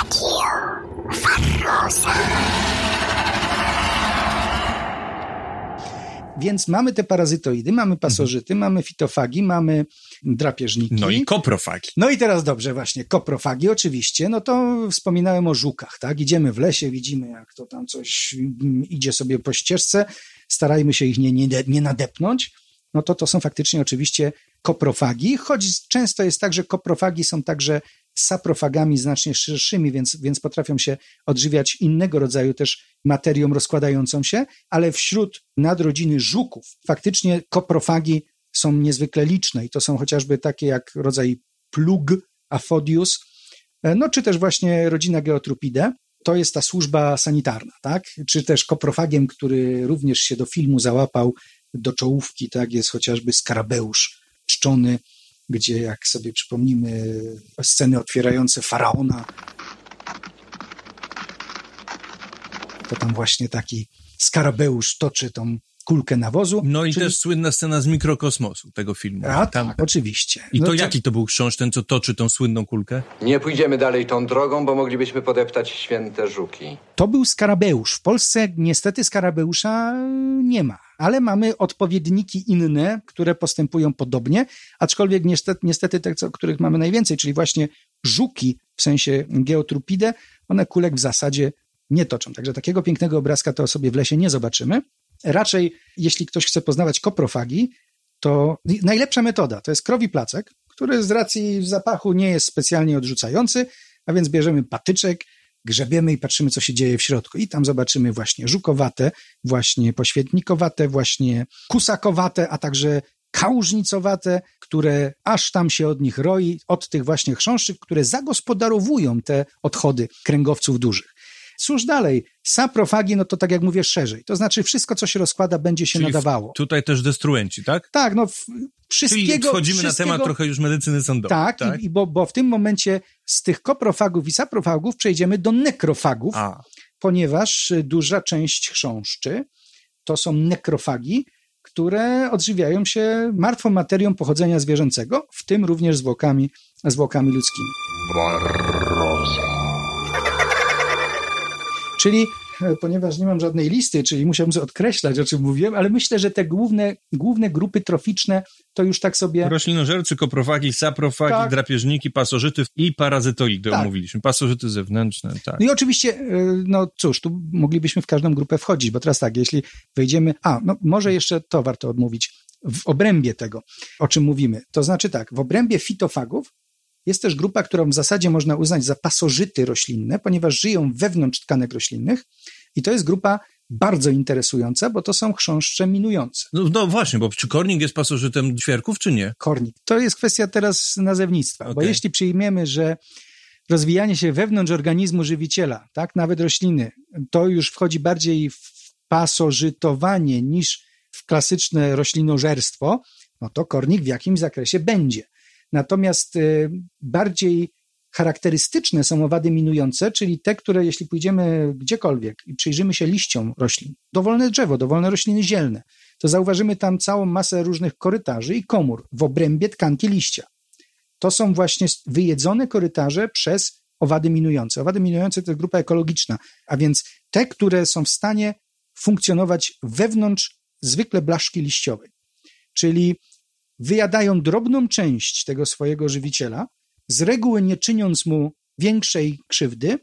Więc mamy te parazytoidy, mamy pasożyty, mamy fitofagi, mamy drapieżniki. No i koprofagi. No i teraz dobrze, właśnie, koprofagi oczywiście, no to wspominałem o żukach, tak? Idziemy w lesie, widzimy jak to tam coś idzie sobie po ścieżce, starajmy się ich nie nadepnąć, no to są faktycznie oczywiście koprofagi, choć często jest tak, że koprofagi są także saprofagami znacznie szerszymi, więc potrafią się odżywiać innego rodzaju też materią rozkładającą się, ale wśród nadrodziny żuków faktycznie koprofagi są niezwykle liczne i to są chociażby takie jak rodzaj plug, Aphodius, no czy też właśnie rodzina Geotrupidae. To jest ta służba sanitarna, tak? Czy też koprofagiem, który również się do filmu załapał, do czołówki, tak? Jest chociażby skarabeusz czczony, gdzie jak sobie przypomnimy sceny otwierające Faraona, to tam właśnie taki skarabeusz toczy tą kulkę nawozu. No i też słynna scena z mikrokosmosu tego filmu. Tak, oczywiście. I to jaki to był chrząszcz, ten co toczy tą słynną kulkę? Nie pójdziemy dalej tą drogą, bo moglibyśmy podeptać święte żuki. To był skarabeusz. W Polsce niestety skarabeusza nie ma, ale mamy odpowiedniki inne, które postępują podobnie, aczkolwiek niestety te, których mamy najwięcej, czyli właśnie żuki w sensie Geotrupidae, one kulek w zasadzie nie toczą. Także takiego pięknego obrazka to sobie w lesie nie zobaczymy. Raczej, jeśli ktoś chce poznawać koprofagi, to najlepsza metoda to jest krowi placek, który z racji zapachu nie jest specjalnie odrzucający, a więc bierzemy patyczek, grzebiemy i patrzymy, co się dzieje w środku. I tam zobaczymy właśnie żukowate, właśnie poświetnikowate, właśnie kusakowate, a także kałużnicowate, które aż tam się od nich roi, od tych właśnie chrząszczy, które zagospodarowują te odchody kręgowców dużych. Cóż dalej? Saprofagi, no to tak jak mówię, szerzej. To znaczy wszystko, co się rozkłada, będzie się nadawało. Tutaj też destruenci, tak? Tak, no wszystkiego... Czyli wchodzimy na temat trochę już medycyny sądowej. Tak, tak? Bo w tym momencie z tych koprofagów i saprofagów przejdziemy do nekrofagów, ponieważ duża część chrząszczy to są nekrofagi, które odżywiają się martwą materią pochodzenia zwierzęcego, w tym również zwłokami ludzkimi. Barroza. Czyli, ponieważ nie mam żadnej listy, czyli musiałem odkreślać, o czym mówiłem, ale myślę, że te główne grupy troficzne to już tak sobie... Roślinożercy, koprofagi, saprofagi, tak. Drapieżniki, pasożyty i parazytoidy omówiliśmy. Pasożyty zewnętrzne, tak. No i oczywiście, no cóż, tu moglibyśmy w każdą grupę wchodzić, bo teraz tak, jeśli wejdziemy... może jeszcze to warto odmówić. W obrębie tego, o czym mówimy. To znaczy tak, w obrębie fitofagów jest też grupa, którą w zasadzie można uznać za pasożyty roślinne, ponieważ żyją wewnątrz tkanek roślinnych i to jest grupa bardzo interesująca, bo to są chrząszcze minujące. No właśnie, bo czy kornik jest pasożytem ćwierków, czy nie? Kornik. To jest kwestia teraz nazewnictwa, bo jeśli przyjmiemy, że rozwijanie się wewnątrz organizmu żywiciela, tak, nawet rośliny, to już wchodzi bardziej w pasożytowanie niż w klasyczne roślinożerstwo, no to kornik w jakimś zakresie będzie. Natomiast bardziej charakterystyczne są owady minujące, czyli te, które jeśli pójdziemy gdziekolwiek i przyjrzymy się liściom roślin, dowolne drzewo, dowolne rośliny zielne, to zauważymy tam całą masę różnych korytarzy i komór w obrębie tkanki liścia. To są właśnie wyjedzone korytarze przez owady minujące. Owady minujące to jest grupa ekologiczna, a więc te, które są w stanie funkcjonować wewnątrz zwykle blaszki liściowej, czyli wyjadają drobną część tego swojego żywiciela, z reguły nie czyniąc mu większej krzywdy,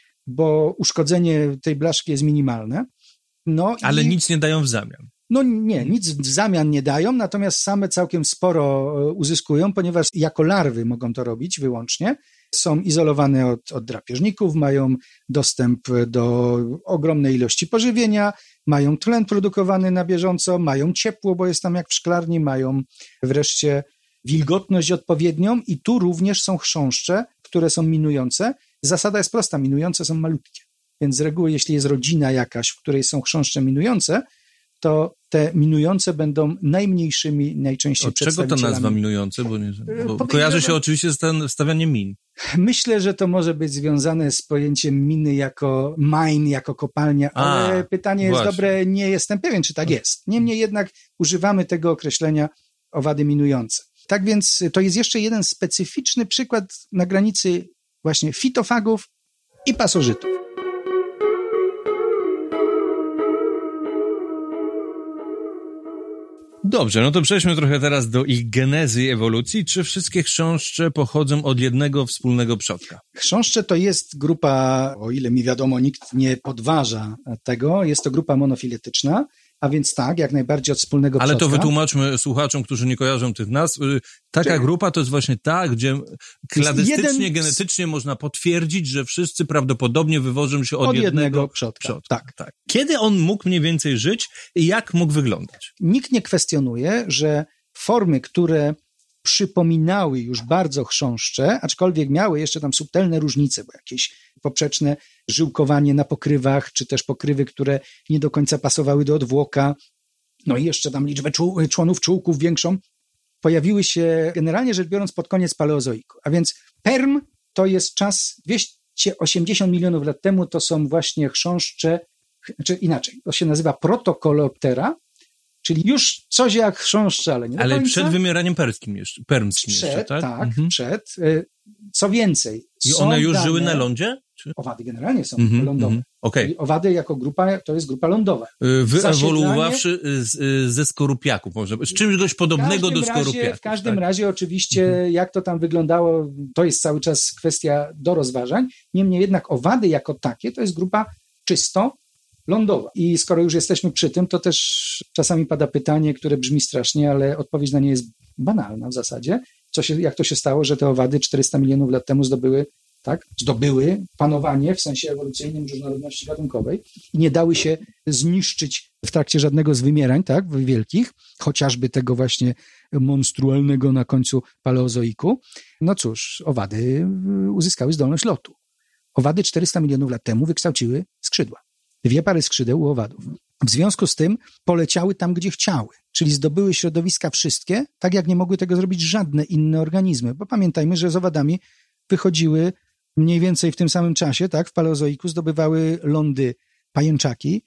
bo uszkodzenie tej blaszki jest minimalne. Ale nic nie dają w zamian. No nie, nic w zamian nie dają, natomiast same całkiem sporo uzyskują, ponieważ jako larwy mogą to robić wyłącznie. Są izolowane od drapieżników, mają dostęp do ogromnej ilości pożywienia, mają tlen produkowany na bieżąco, mają ciepło, bo jest tam jak w szklarni, mają wreszcie wilgotność odpowiednią i tu również są chrząszcze, które są minujące. Zasada jest prosta, minujące są malutkie, więc z reguły jeśli jest rodzina jakaś, w której są chrząszcze minujące, to te minujące będą najmniejszymi, najczęściej przedstawicielami. Czego ta nazwa minujące? Bo kojarzy się oczywiście z stawianiem min. Myślę, że to może być związane z pojęciem miny jako mine, jako kopalnia, ale pytanie jest dobre, nie jestem pewien, czy tak jest. Niemniej jednak używamy tego określenia owady minujące. Tak więc to jest jeszcze jeden specyficzny przykład na granicy właśnie fitofagów i pasożytów. Dobrze, no to przejdźmy trochę teraz do ich genezy i ewolucji. Czy wszystkie chrząszcze pochodzą od jednego wspólnego przodka? Chrząszcze to jest grupa, o ile mi wiadomo, nikt nie podważa tego, jest to grupa monofiletyczna, a więc tak, jak najbardziej od wspólnego przodka. Ale to wytłumaczmy słuchaczom, którzy nie kojarzą tych nazw. Taka grupa to jest właśnie ta, gdzie kladystycznie, genetycznie można potwierdzić, że wszyscy prawdopodobnie wywożą się od jednego przodka. Tak. Kiedy on mógł mniej więcej żyć i jak mógł wyglądać? Nikt nie kwestionuje, że formy, które przypominały już bardzo chrząszcze, aczkolwiek miały jeszcze tam subtelne różnice, bo jakieś poprzeczne żyłkowanie na pokrywach, czy też pokrywy, które nie do końca pasowały do odwłoka, no i jeszcze tam liczbę członów czułków większą, pojawiły się generalnie rzecz biorąc pod koniec paleozoiku. A więc Perm to jest czas 280 milionów lat temu, to są właśnie chrząszcze, czy inaczej, to się nazywa Protocoleoptera, czyli już coś jak chrząszcze, ale nie do końca. Ale przed wymieraniem permskim jeszcze, tak? Tak, przed. Co więcej. I one już żyły na lądzie? Czy? Owady generalnie są lądowe. Okay. Owady jako grupa, to jest grupa lądowa. Wyewoluowawszy ze skorupiaków, może z czymś podobnego do skorupiaków. W każdym razie oczywiście, jak to tam wyglądało, to jest cały czas kwestia do rozważań. Niemniej jednak owady jako takie, to jest grupa czysto lądowa. I skoro już jesteśmy przy tym, to też czasami pada pytanie, które brzmi strasznie, ale odpowiedź na nie jest banalna w zasadzie. Jak to się stało, że te owady 400 milionów lat temu zdobyły panowanie w sensie ewolucyjnym różnorodności gatunkowej i nie dały się zniszczyć w trakcie żadnego z wymierań, tak, wielkich, chociażby tego właśnie monstrualnego na końcu paleozoiku. No cóż, owady uzyskały zdolność lotu. Owady 400 milionów lat temu wykształciły skrzydła. 2 pary skrzydeł u owadów. W związku z tym poleciały tam, gdzie chciały, czyli zdobyły środowiska wszystkie, tak jak nie mogły tego zrobić żadne inne organizmy, bo pamiętajmy, że z owadami wychodziły mniej więcej w tym samym czasie, tak, w paleozoiku zdobywały lądy pajęczaki,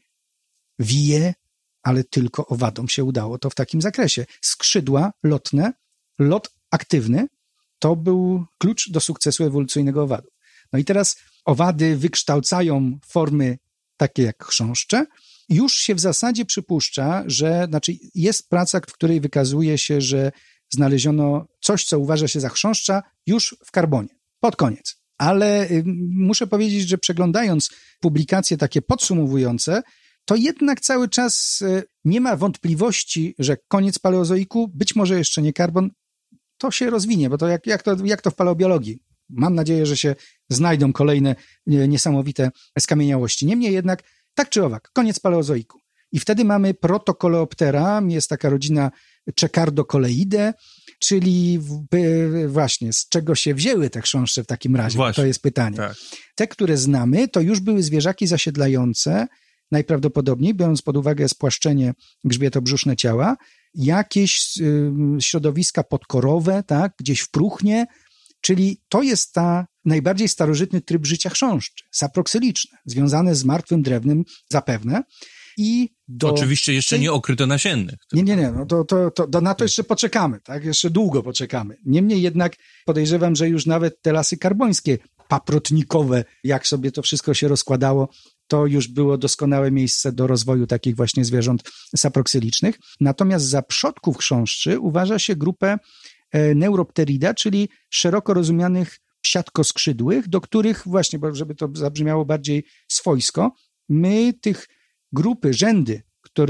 wije, ale tylko owadom się udało to w takim zakresie. Skrzydła lotne, lot aktywny, to był klucz do sukcesu ewolucyjnego owadów. No i teraz owady wykształcają formy takie jak chrząszcze. Już się w zasadzie przypuszcza, że, znaczy jest praca, w której wykazuje się, że znaleziono coś, co uważa się za chrząszcza już w karbonie, pod koniec. Ale muszę powiedzieć, że przeglądając publikacje takie podsumowujące, to jednak cały czas nie ma wątpliwości, że koniec paleozoiku, być może jeszcze nie karbon, to się rozwinie, bo to jak to w paleobiologii. Mam nadzieję, że się znajdą kolejne niesamowite skamieniałości. Niemniej jednak, tak czy owak, koniec paleozoiku. I wtedy mamy protokoleoptera, jest taka rodzina Czekardokoleidae, czyli właśnie z czego się wzięły te chrząszcze w takim razie? Właśnie, to jest pytanie. Tak. Te, które znamy, to już były zwierzaki zasiedlające, najprawdopodobniej, biorąc pod uwagę spłaszczenie grzbietobrzuszne ciała, jakieś środowiska podkorowe, tak, gdzieś w próchnie, czyli to jest ta najbardziej starożytny tryb życia chrząszczy, saproksyliczne, związane z martwym drewnem zapewne. I oczywiście jeszcze nie okryto nasiennych. Nie, no to na to jeszcze poczekamy, tak? Jeszcze długo poczekamy. Niemniej jednak podejrzewam, że już nawet te lasy karbońskie, paprotnikowe, jak sobie to wszystko się rozkładało, to już było doskonałe miejsce do rozwoju takich właśnie zwierząt saproksylicznych. Natomiast za przodków chrząszczy uważa się grupę Neuropterida, czyli szeroko rozumianych siatkoskrzydłych, do których właśnie, bo żeby to zabrzmiało bardziej swojsko, my tych grupy, rzędy,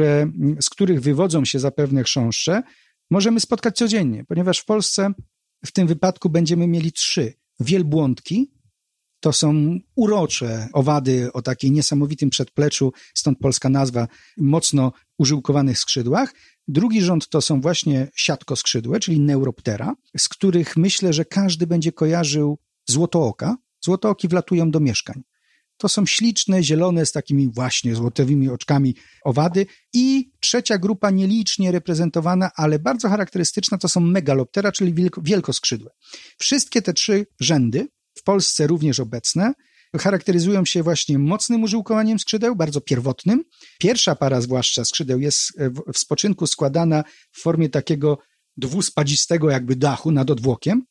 z których wywodzą się zapewne chrząszcze, możemy spotkać codziennie, ponieważ w Polsce w tym wypadku będziemy mieli 3 wielbłądki. To są urocze owady o takiej niesamowitym przedpleczu, stąd polska nazwa, mocno użyłkowanych skrzydłach. Drugi rząd to są właśnie siatkoskrzydłe, czyli Neuroptera, z których myślę, że każdy będzie kojarzył złotooka. Złotooki wlatują do mieszkań. To są śliczne, zielone, z takimi właśnie złotowymi oczkami owady. I trzecia grupa nielicznie reprezentowana, ale bardzo charakterystyczna, to są Megaloptera, czyli wielkoskrzydłe. Wszystkie te 3 rzędy, w Polsce również obecne, charakteryzują się właśnie mocnym użyłkowaniem skrzydeł, bardzo pierwotnym. Pierwsza para zwłaszcza skrzydeł jest w spoczynku składana w formie takiego dwuspadzistego jakby dachu nad odwłokiem.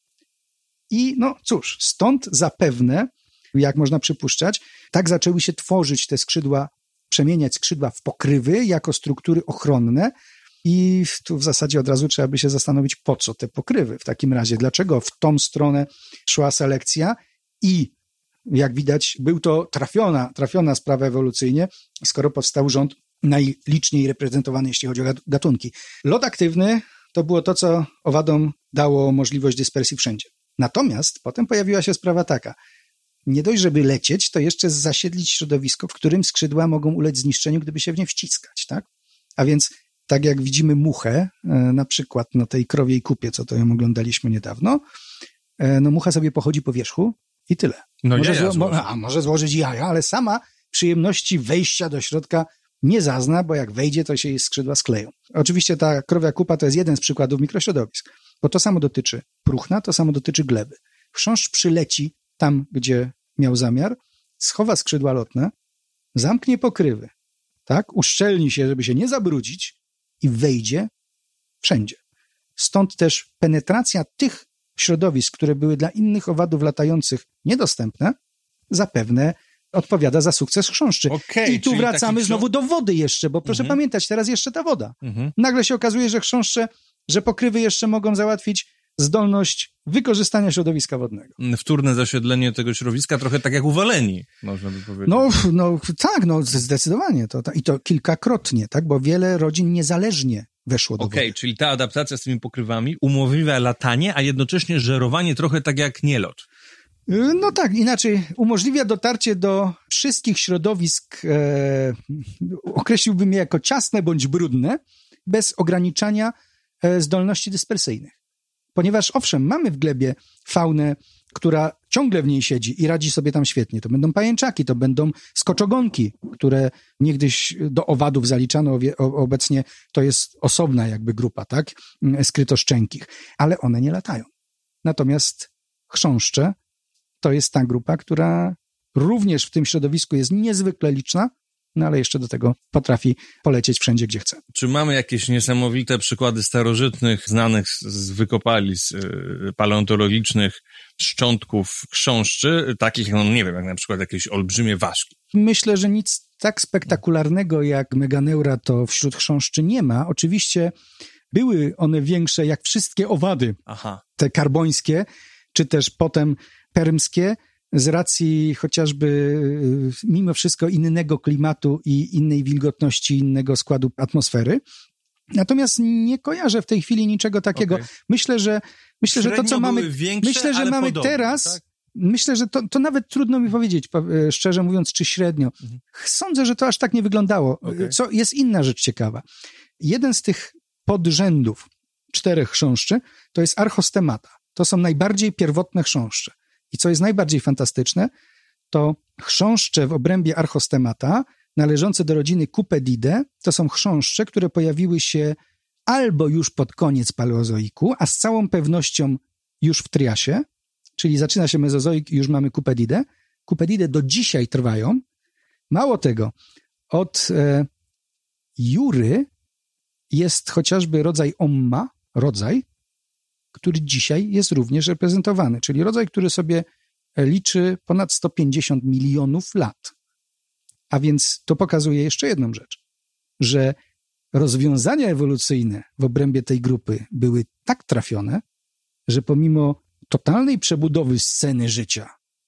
I no cóż, stąd zapewne, jak można przypuszczać, tak zaczęły się tworzyć te skrzydła, przemieniać skrzydła w pokrywy jako struktury ochronne. I tu w zasadzie od razu trzeba by się zastanowić, po co te pokrywy w takim razie, dlaczego w tą stronę szła selekcja i jak widać był to trafiona sprawa ewolucyjnie, skoro powstał rząd najliczniej reprezentowany, jeśli chodzi o gatunki. Lot aktywny to było to, co owadom dało możliwość dyspersji wszędzie. Natomiast potem pojawiła się sprawa taka, nie dość, żeby lecieć, to jeszcze zasiedlić środowisko, w którym skrzydła mogą ulec zniszczeniu, gdyby się w nie wciskać, tak? A więc tak jak widzimy muchę, na przykład na tej krowiej kupie, co to ją oglądaliśmy niedawno, no mucha sobie pochodzi po wierzchu i tyle. No może złożyć jaja, ale sama przyjemności wejścia do środka nie zazna, bo jak wejdzie, to się jej skrzydła skleją. Oczywiście ta krowia kupa to jest jeden z przykładów mikrośrodowisk, bo to samo dotyczy próchna, to samo dotyczy gleby. Chrząszcz przyleci tam, gdzie miał zamiar, schowa skrzydła lotne, zamknie pokrywy, tak, uszczelni się, żeby się nie zabrudzić i wejdzie wszędzie. Stąd też penetracja tych środowisk, które były dla innych owadów latających niedostępne, zapewne odpowiada za sukces chrząszczy. I tu wracamy znowu do wody jeszcze, bo proszę pamiętać, teraz jeszcze ta woda. Nagle się okazuje, że chrząszcze, że pokrywy jeszcze mogą załatwić zdolność wykorzystania środowiska wodnego. Wtórne zasiedlenie tego środowiska, trochę tak jak uwaleni, można by powiedzieć. No zdecydowanie. I to kilkakrotnie, tak, bo wiele rodzin niezależnie weszło do wody. Czyli ta adaptacja z tymi pokrywami umożliwia latanie, a jednocześnie żerowanie trochę tak jak nielot. No tak, inaczej umożliwia dotarcie do wszystkich środowisk, określiłbym je jako ciasne bądź brudne, bez ograniczania zdolności dyspersyjnych. Ponieważ owszem, mamy w glebie faunę, która ciągle w niej siedzi i radzi sobie tam świetnie. To będą pajęczaki, to będą skoczogonki, które niegdyś do owadów zaliczano, obecnie to jest osobna jakby grupa, tak, skrytoszczękich, ale one nie latają. Natomiast chrząszcze to jest ta grupa, która również w tym środowisku jest niezwykle liczna, no ale jeszcze do tego potrafi polecieć wszędzie, gdzie chce. Czy mamy jakieś niesamowite przykłady starożytnych, znanych z wykopalisk paleontologicznych szczątków chrząszczy, takich, no nie wiem, jak na przykład jakieś olbrzymie ważki? Myślę, że nic tak spektakularnego jak meganeura to wśród chrząszczy nie ma. Oczywiście były one większe jak wszystkie owady, te karbońskie, czy też potem permskie, z racji chociażby mimo wszystko innego klimatu i innej wilgotności, innego składu atmosfery. Natomiast nie kojarzę w tej chwili niczego takiego. Okay. Myślę, że to, co mamy, większe, mamy podobne, teraz, tak? Myślę, że to nawet trudno mi powiedzieć, szczerze mówiąc, czy średnio. Sądzę, że to aż tak nie wyglądało. Okay. Co jest inna rzecz ciekawa. Jeden z tych podrzędów 4 chrząszczy to jest archostemata. To są najbardziej pierwotne chrząszcze. I co jest najbardziej fantastyczne, to chrząszcze w obrębie archostemata należące do rodziny Cupedidae to są chrząszcze, które pojawiły się albo już pod koniec paleozoiku, a z całą pewnością już w Triasie, czyli zaczyna się mezozoik i już mamy Cupedidae. Cupedidae do dzisiaj trwają. Mało tego, od Jury jest chociażby rodzaj Omma, który dzisiaj jest również reprezentowany, czyli rodzaj, który sobie liczy ponad 150 milionów lat. A więc to pokazuje jeszcze jedną rzecz, że rozwiązania ewolucyjne w obrębie tej grupy były tak trafione, że pomimo totalnej przebudowy sceny życia,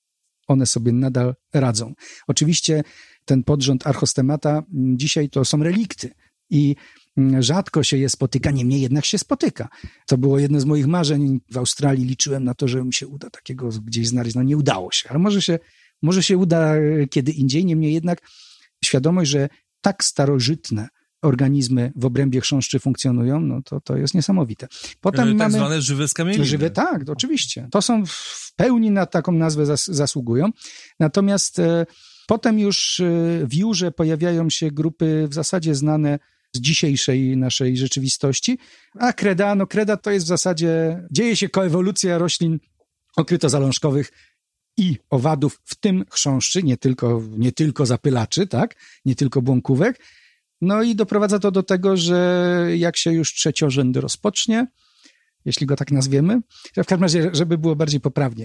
one sobie nadal radzą. Oczywiście ten podrząd archostemata dzisiaj to są relikty i rzadko się je spotyka, niemniej jednak się spotyka. To było jedno z moich marzeń. W Australii liczyłem na to, że mi się uda takiego gdzieś znaleźć. No nie udało się, ale może się uda kiedy indziej. Niemniej jednak świadomość, że tak starożytne organizmy w obrębie chrząszczy funkcjonują, no to jest niesamowite. Potem tak mamy zwane żywe skamieliny. Żywe, tak, oczywiście. To są w pełni na taką nazwę zasługują. Natomiast potem już w Jurze pojawiają się grupy w zasadzie znane z dzisiejszej naszej rzeczywistości. A kreda to jest w zasadzie, dzieje się koewolucja roślin okrytozalążkowych i owadów, w tym chrząszczy, nie tylko zapylaczy, tak? Nie tylko błąkówek. No i doprowadza to do tego, że jak się już trzeciorzęd rozpocznie, jeśli go tak nazwiemy, w każdym razie, żeby było bardziej poprawnie,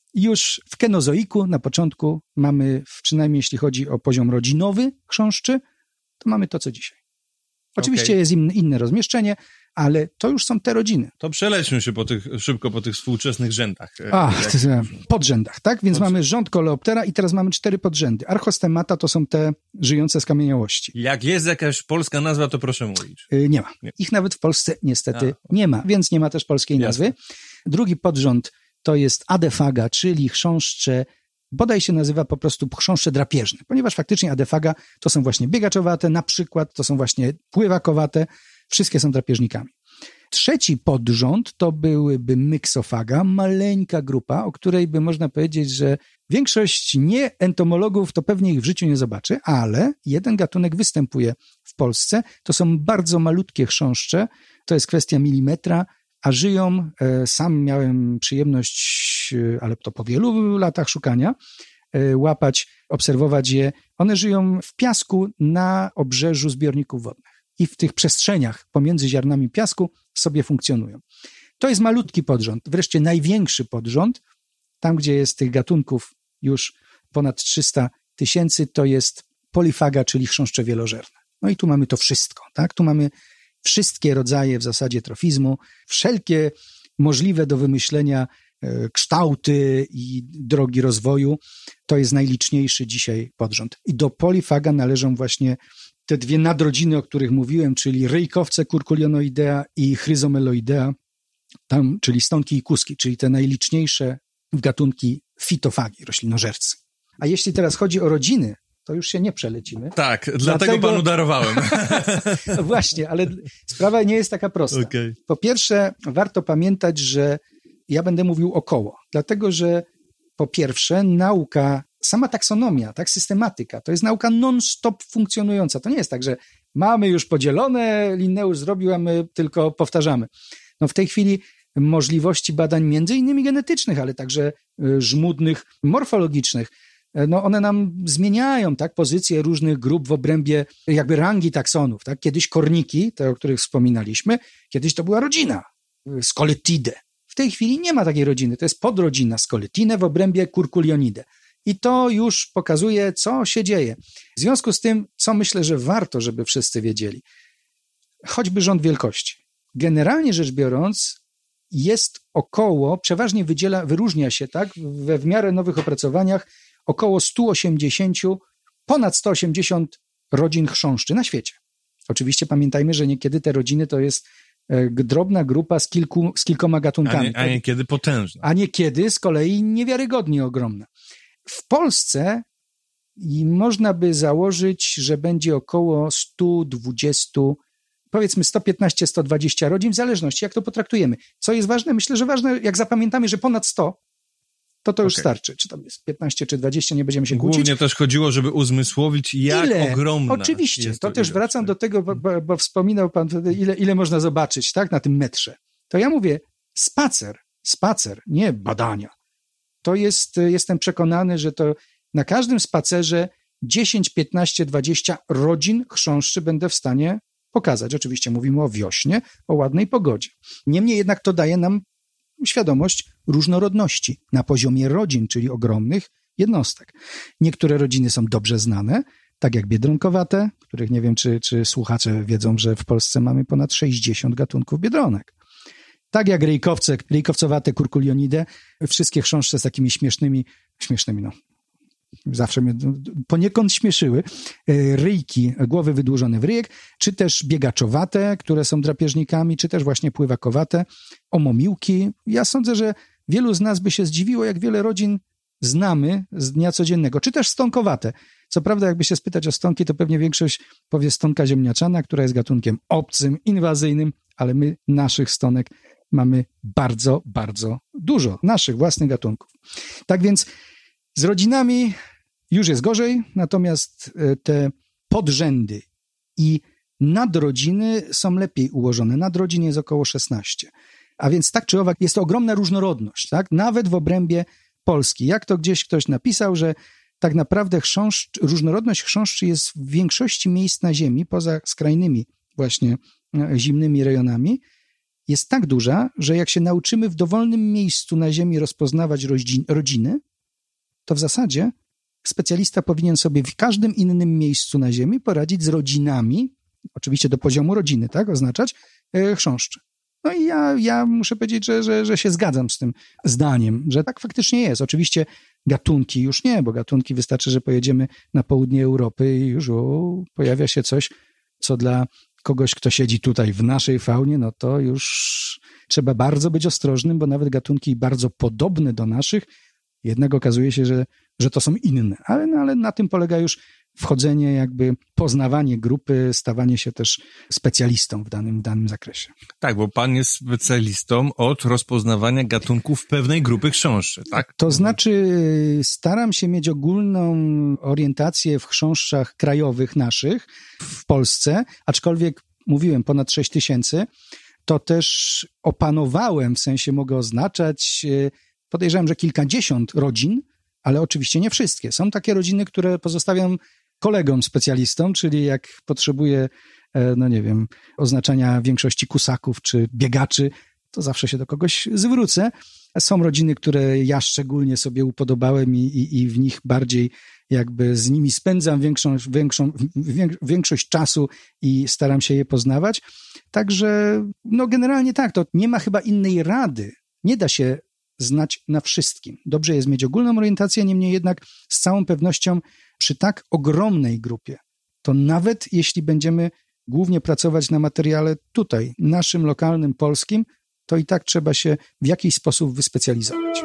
już w kenozoiku na początku mamy, przynajmniej jeśli chodzi o poziom rodzinowy chrząszczy, to mamy to, co dzisiaj. Oczywiście jest inne rozmieszczenie, ale to już są te rodziny. To przelećmy się szybko po tych współczesnych rzędach. Podrzędach, tak? Więc mamy rząd Coleoptera i teraz mamy 4 podrzędy. Archostemata to są te żyjące skamieniałości. Jak jest jakaś polska nazwa, to proszę mówić. Nie ma. Ich nawet w Polsce niestety nie ma, więc nie ma też polskiej nazwy. Drugi podrząd to jest Adephaga, czyli chrząszcze, bodaj się nazywa po prostu chrząszcze drapieżne, ponieważ faktycznie Adephaga to są właśnie biegaczowate, na przykład to są właśnie pływakowate, wszystkie są drapieżnikami. Trzeci podrząd to byłyby Myxophaga, maleńka grupa, o której by można powiedzieć, że większość nieentomologów to pewnie ich w życiu nie zobaczy, ale jeden gatunek występuje w Polsce, to są bardzo malutkie chrząszcze, to jest kwestia milimetra, a żyją, sam miałem przyjemność, ale to po wielu latach szukania, łapać, obserwować je. One żyją w piasku na obrzeżu zbiorników wodnych i w tych przestrzeniach pomiędzy ziarnami piasku sobie funkcjonują. To jest malutki podrząd. Wreszcie największy podrząd, tam gdzie jest tych gatunków już ponad 300 000, to jest Polyphaga, czyli chrząszcze wielożerne. No i tu mamy to wszystko, tak? Tu mamy wszystkie rodzaje w zasadzie trofizmu, wszelkie możliwe do wymyślenia kształty i drogi rozwoju. To jest najliczniejszy dzisiaj podrząd. I do Polyphaga należą właśnie te 2 nadrodziny, o których mówiłem, czyli ryjkowce Curculionoidea i Chryzomeloidea, tam, czyli stonki i kuski, czyli te najliczniejsze gatunki fitofagi, roślinożercy. A jeśli teraz chodzi o rodziny, to już się nie przelecimy. Tak, dlatego panu darowałem. No właśnie, ale sprawa nie jest taka prosta. Okay. Po pierwsze, warto pamiętać, że ja będę mówił około, dlatego że po pierwsze, nauka, sama taksonomia, tak, systematyka, to jest nauka non-stop funkcjonująca. To nie jest tak, że mamy już podzielone, Linneusz zrobił, a my tylko powtarzamy. No w tej chwili możliwości badań między innymi genetycznych, ale także żmudnych, morfologicznych, no one nam zmieniają, tak, pozycję różnych grup w obrębie jakby rangi taksonów, tak. Kiedyś korniki, te, o których wspominaliśmy, kiedyś to była rodzina, Scolytidae. W tej chwili nie ma takiej rodziny, to jest podrodzina Scolytinae w obrębie Curculionidae. I to już pokazuje, co się dzieje. W związku z tym, co myślę, że warto, żeby wszyscy wiedzieli, choćby rząd wielkości. Generalnie rzecz biorąc, jest około, przeważnie wyróżnia się, tak, w miarę nowych opracowaniach, około 180, ponad 180 rodzin chrząszczy na świecie. Oczywiście pamiętajmy, że niekiedy te rodziny to jest drobna grupa z kilkoma gatunkami. A niekiedy potężna. A niekiedy z kolei niewiarygodnie ogromna. W Polsce można by założyć, że będzie około 120, powiedzmy 115-120 rodzin, w zależności jak to potraktujemy. Co jest ważne? Myślę, że ważne, jak zapamiętamy, że ponad 100, to już starczy. Czy tam jest 15 czy 20, nie będziemy się kłócić. Głównie też chodziło, żeby uzmysłowić, jak ogromna. Oczywiście, to też wracam do tego, bo wspominał pan, ile można zobaczyć, tak, na tym metrze. To ja mówię, spacer, nie badania. To jestem przekonany, że to na każdym spacerze 10, 15, 20 rodzin chrząszczy będę w stanie pokazać. Oczywiście mówimy o wiośnie, o ładnej pogodzie. Niemniej jednak to daje nam świadomość różnorodności na poziomie rodzin, czyli ogromnych jednostek. Niektóre rodziny są dobrze znane, tak jak biedronkowate, których nie wiem, czy słuchacze wiedzą, że w Polsce mamy ponad 60 gatunków biedronek. Tak jak rejkowcowate Curculionidae, wszystkie chrząszcze z takimi śmiesznymi, no, zawsze mnie poniekąd śmieszyły, ryjki, głowy wydłużone w ryjek, czy też biegaczowate, które są drapieżnikami, czy też właśnie pływakowate, omomiłki. Ja sądzę, że wielu z nas by się zdziwiło, jak wiele rodzin znamy z dnia codziennego, czy też stonkowate. Co prawda, jakby się spytać o stonki, to pewnie większość powie stonka ziemniaczana, która jest gatunkiem obcym, inwazyjnym, ale my naszych stonek mamy bardzo, bardzo dużo, naszych własnych gatunków. Tak więc z rodzinami już jest gorzej, natomiast te podrzędy i nadrodziny są lepiej ułożone. Nadrodzin jest około 16. A więc tak czy owak jest to ogromna różnorodność, tak? Nawet w obrębie Polski. Jak to gdzieś ktoś napisał, że tak naprawdę różnorodność chrząszczy jest w większości miejsc na Ziemi, poza skrajnymi właśnie zimnymi rejonami, jest tak duża, że jak się nauczymy w dowolnym miejscu na Ziemi rozpoznawać rodziny, to w zasadzie specjalista powinien sobie w każdym innym miejscu na Ziemi poradzić z rodzinami, oczywiście do poziomu rodziny, tak, oznaczać chrząszczy. No i ja muszę powiedzieć, że się zgadzam z tym zdaniem, że tak faktycznie jest. Oczywiście gatunki już nie, bo gatunki wystarczy, że pojedziemy na południe Europy i już pojawia się coś, co dla kogoś, kto siedzi tutaj w naszej faunie, no to już trzeba bardzo być ostrożnym, bo nawet gatunki bardzo podobne do naszych, jednak okazuje się, że to są inne. Ale na tym polega już wchodzenie, jakby poznawanie grupy, stawanie się też specjalistą w danym zakresie. Tak, bo pan jest specjalistą od rozpoznawania gatunków pewnej grupy chrząszczy, tak? To znaczy staram się mieć ogólną orientację w chrząszczach krajowych naszych w Polsce, aczkolwiek mówiłem ponad 6000, to też opanowałem, w sensie mogę oznaczać, podejrzewam, że kilkadziesiąt rodzin, ale oczywiście nie wszystkie. Są takie rodziny, które pozostawiam kolegom specjalistom, czyli jak potrzebuję, no nie wiem, oznaczania większości kusaków czy biegaczy, to zawsze się do kogoś zwrócę. Są rodziny, które ja szczególnie sobie upodobałem i w nich bardziej jakby z nimi spędzam większość czasu i staram się je poznawać. Także no generalnie tak, to nie ma chyba innej rady. Nie da się znać na wszystkim. Dobrze jest mieć ogólną orientację, niemniej jednak z całą pewnością przy tak ogromnej grupie, to nawet jeśli będziemy głównie pracować na materiale tutaj, naszym, lokalnym, polskim, to i tak trzeba się w jakiś sposób wyspecjalizować.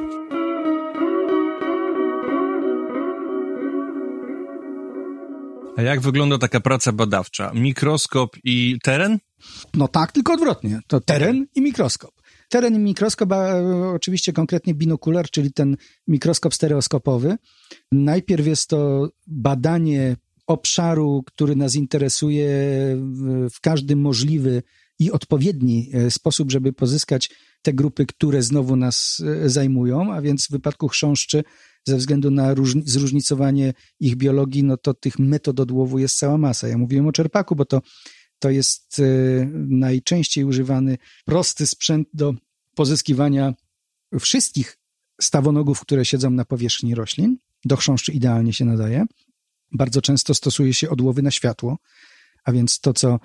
A jak wygląda taka praca badawcza? Mikroskop i teren? No tak, tylko odwrotnie. To teren i mikroskop. Teren i mikroskop, a oczywiście konkretnie binokular, czyli ten mikroskop stereoskopowy. Najpierw jest to badanie obszaru, który nas interesuje w każdy możliwy i odpowiedni sposób, żeby pozyskać te grupy, które znowu nas zajmują, a więc w wypadku chrząszczy ze względu na zróżnicowanie ich biologii, no to tych metod odłowu jest cała masa. Ja mówiłem o czerpaku, bo to jest najczęściej używany prosty sprzęt do pozyskiwania wszystkich stawonogów, które siedzą na powierzchni roślin. Do chrząszczy idealnie się nadaje. Bardzo często stosuje się odłowy na światło, a więc to, co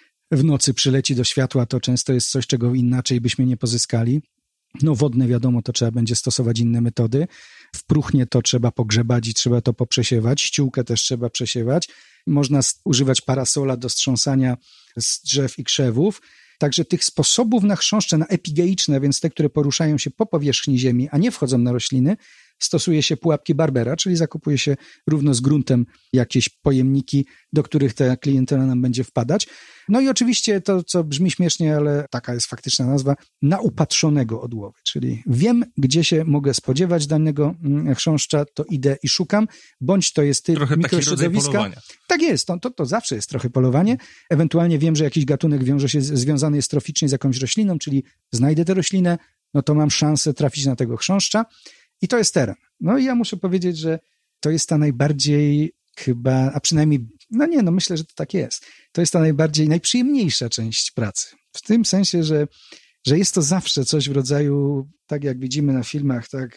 w nocy przyleci do światła, to często jest coś, czego inaczej byśmy nie pozyskali. No wodne wiadomo, to trzeba będzie stosować inne metody. W próchnie to trzeba pogrzebać i trzeba to poprzesiewać. Ściółkę też trzeba przesiewać. Można używać parasola do strząsania z drzew i krzewów. Także tych sposobów na chrząszcze, na epigeiczne, a więc te, które poruszają się po powierzchni ziemi, a nie wchodzą na rośliny, stosuje się pułapki Barbera, czyli zakupuje się równo z gruntem jakieś pojemniki, do których ta klientela nam będzie wpadać. No i oczywiście to, co brzmi śmiesznie, ale taka jest faktyczna nazwa, naupatrzonego odłowy, czyli wiem, gdzie się mogę spodziewać danego chrząszcza, to idę i szukam, bądź to jest typ trochę mikrośrodowiska. Tak jest, to zawsze jest trochę polowanie. Ewentualnie wiem, że jakiś gatunek związany jest troficznie z jakąś rośliną, czyli znajdę tę roślinę, no to mam szansę trafić na tego chrząszcza. I to jest teren. No i ja muszę powiedzieć, że to jest ta najbardziej chyba, a przynajmniej, myślę, że to tak jest. To jest ta najprzyjemniejsza część pracy. W tym sensie, że jest to zawsze coś w rodzaju, tak jak widzimy na filmach, tak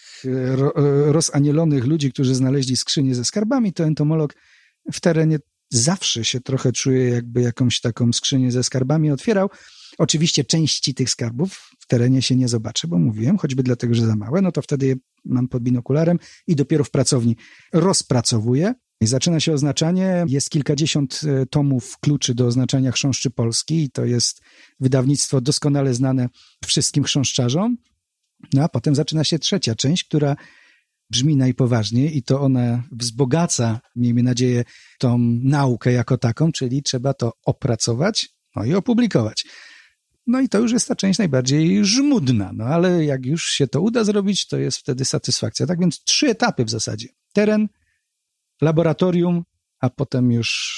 rozanielonych ludzi, którzy znaleźli skrzynię ze skarbami, to entomolog w terenie zawsze się trochę czuje, jakby jakąś taką skrzynię ze skarbami otwierał. Oczywiście części tych skarbów w terenie się nie zobaczy, bo mówiłem, choćby dlatego, że za małe, no to wtedy je mam pod binokularem i dopiero w pracowni rozpracowuję. I zaczyna się oznaczanie. Jest kilkadziesiąt tomów kluczy do oznaczania chrząszczy Polski i to jest wydawnictwo doskonale znane wszystkim chrząszczarzom. No a potem zaczyna się trzecia część, która brzmi najpoważniej i to ona wzbogaca, miejmy nadzieję, tą naukę jako taką, czyli trzeba to opracować, no i opublikować. No i to już jest ta część najbardziej żmudna, no ale jak już się to uda zrobić, to jest wtedy satysfakcja. Tak więc 3 etapy w zasadzie. Teren, laboratorium, a potem już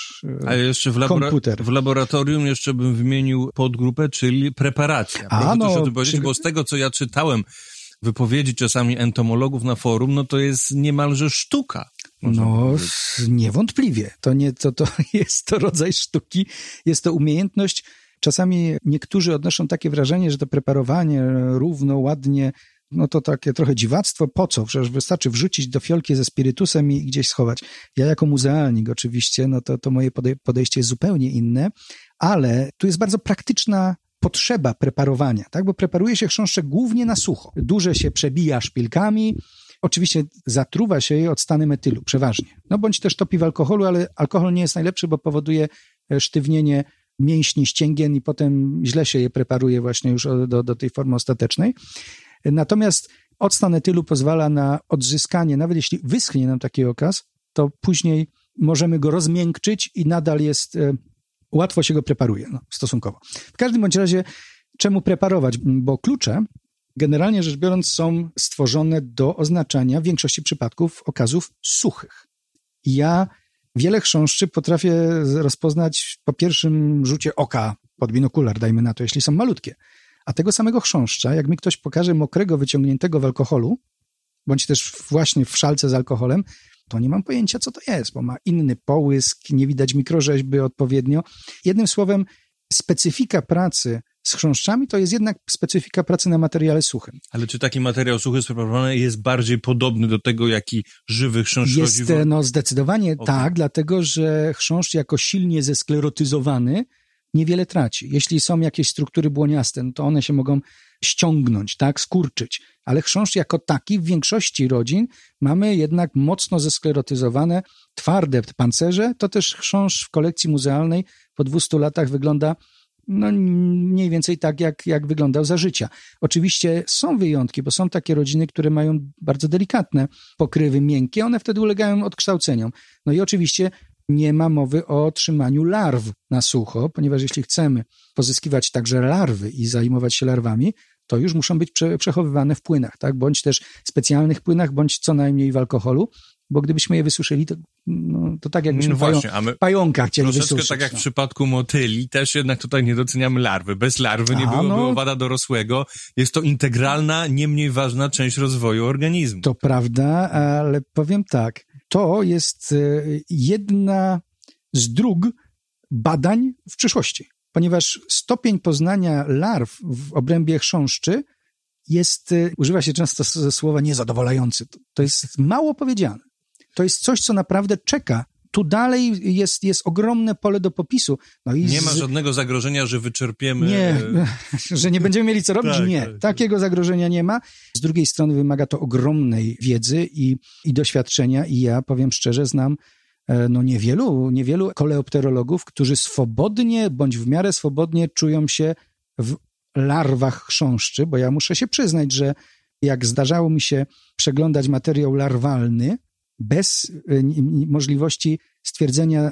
komputer. W laboratorium jeszcze bym wymienił podgrupę, czyli preparacja. Bo z tego, co ja czytałem, wypowiedzi czasami entomologów na forum, no to jest niemalże sztuka. Niewątpliwie. To jest to rodzaj sztuki, jest to umiejętność. Czasami niektórzy odnoszą takie wrażenie, że to preparowanie równo, ładnie, no to takie trochę dziwactwo. Po co? Przecież wystarczy wrzucić do fiolki ze spirytusem i gdzieś schować. Ja jako muzealnik oczywiście, no to moje podejście jest zupełnie inne, ale tu jest bardzo praktyczna potrzeba preparowania, tak? Bo preparuje się chrząszcze głównie na sucho. Duże się przebija szpilkami, oczywiście zatruwa się je octanem etylu, przeważnie. No bądź też topi w alkoholu, ale alkohol nie jest najlepszy, bo powoduje sztywnienie mięśni, ścięgien i potem źle się je preparuje właśnie już do tej formy ostatecznej. Natomiast octan etylu pozwala na odzyskanie, nawet jeśli wyschnie nam taki okaz, to później możemy go rozmiękczyć i nadal jest, łatwo się go preparuje, stosunkowo. W każdym bądź razie, czemu preparować? Bo klucze, generalnie rzecz biorąc, są stworzone do oznaczania w większości przypadków okazów suchych. Ja wiele chrząszczy potrafię rozpoznać po pierwszym rzucie oka pod binokular, dajmy na to, jeśli są malutkie. A tego samego chrząszcza, jak mi ktoś pokaże mokrego, wyciągniętego w alkoholu, bądź też właśnie w szalce z alkoholem, to nie mam pojęcia, co to jest, bo ma inny połysk, nie widać mikrorzeźby odpowiednio. Jednym słowem, specyfika pracy z chrząszczami to jest jednak specyfika pracy na materiale suchym. Ale czy taki materiał suchy spreparowany jest bardziej podobny do tego, jaki żywy chrząszcz jest? Zdecydowanie tak, dlatego że chrząszcz jako silnie zesklerotyzowany niewiele traci. Jeśli są jakieś struktury błoniaste, to one się mogą ściągnąć, tak, skurczyć. Ale chrząszcz jako taki w większości rodzin mamy jednak mocno zesklerotyzowane, twarde pancerze. To też chrząszcz w kolekcji muzealnej po 200 latach wygląda mniej więcej tak, jak wyglądał za życia. Oczywiście są wyjątki, bo są takie rodziny, które mają bardzo delikatne pokrywy miękkie, one wtedy ulegają odkształceniom. No i oczywiście nie ma mowy o trzymaniu larw na sucho, ponieważ jeśli chcemy pozyskiwać także larwy i zajmować się larwami, to już muszą być przechowywane w płynach, tak? Bądź też specjalnych płynach, bądź co najmniej w alkoholu, bo gdybyśmy je wysuszyli, to tak jakbyśmy pająka chcieli wysuszyć. Troszeczkę tak jak w przypadku motyli, też jednak tutaj nie doceniamy larwy. Bez larwy nie byłoby owada dorosłego. Jest to integralna, nie mniej ważna część rozwoju organizmu. To prawda, ale powiem tak, to jest jedna z dróg badań w przyszłości, ponieważ stopień poznania larw w obrębie chrząszczy używa się często słowa niezadowalający. To jest mało powiedziane. To jest coś, co naprawdę czeka. Tu dalej jest ogromne pole do popisu. Nie ma żadnego zagrożenia, że wyczerpiemy... Nie, że nie będziemy mieli co robić? Nie, takiego zagrożenia nie ma. Z drugiej strony wymaga to ogromnej wiedzy i doświadczenia i ja powiem szczerze, znam niewielu koleopterologów, którzy swobodnie bądź w miarę swobodnie czują się w larwach chrząszczy, bo ja muszę się przyznać, że jak zdarzało mi się przeglądać materiał larwalny bez możliwości stwierdzenia,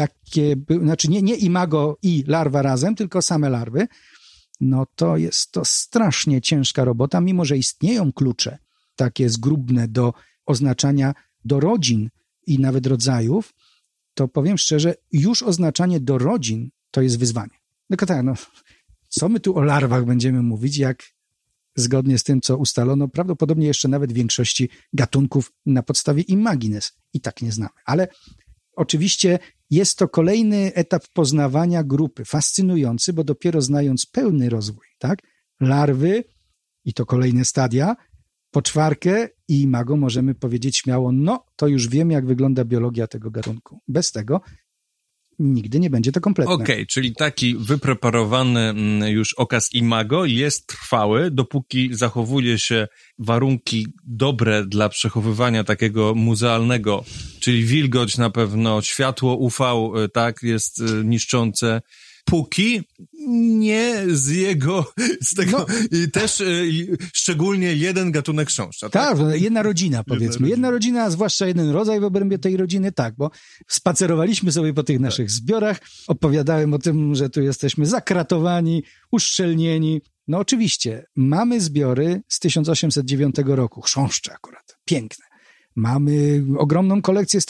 nie imago i larwa razem, tylko same larwy, no to jest to strasznie ciężka robota, mimo że istnieją klucze takie zgrubne do oznaczania do rodzin i nawet rodzajów, to powiem szczerze, już oznaczanie do rodzin to jest wyzwanie. Tylko tak, co my tu o larwach będziemy mówić, jak zgodnie z tym, co ustalono, prawdopodobnie jeszcze nawet większości gatunków na podstawie imagines i tak nie znamy. Ale oczywiście jest to kolejny etap poznawania grupy, fascynujący, bo dopiero znając pełny rozwój, tak, larwy i to kolejne stadia, poczwarkę i imago możemy powiedzieć śmiało, to już wiemy, jak wygląda biologia tego gatunku. Bez tego nigdy nie będzie to kompletne. Okej, czyli taki wypreparowany już okaz imago jest trwały, dopóki zachowuje się warunki dobre dla przechowywania takiego muzealnego, czyli wilgoć na pewno, światło UV, tak, jest niszczące, póki nie z tego też szczególnie jeden gatunek chrząszcza. Tak, jedna rodzina powiedzmy. Jedna rodzina, a zwłaszcza jeden rodzaj w obrębie tej rodziny, tak, bo spacerowaliśmy sobie po tych naszych zbiorach, opowiadałem o tym, że tu jesteśmy zakratowani, uszczelnieni. No oczywiście, mamy zbiory z 1809 roku, chrząszcze akurat, piękne. Mamy ogromną kolekcję z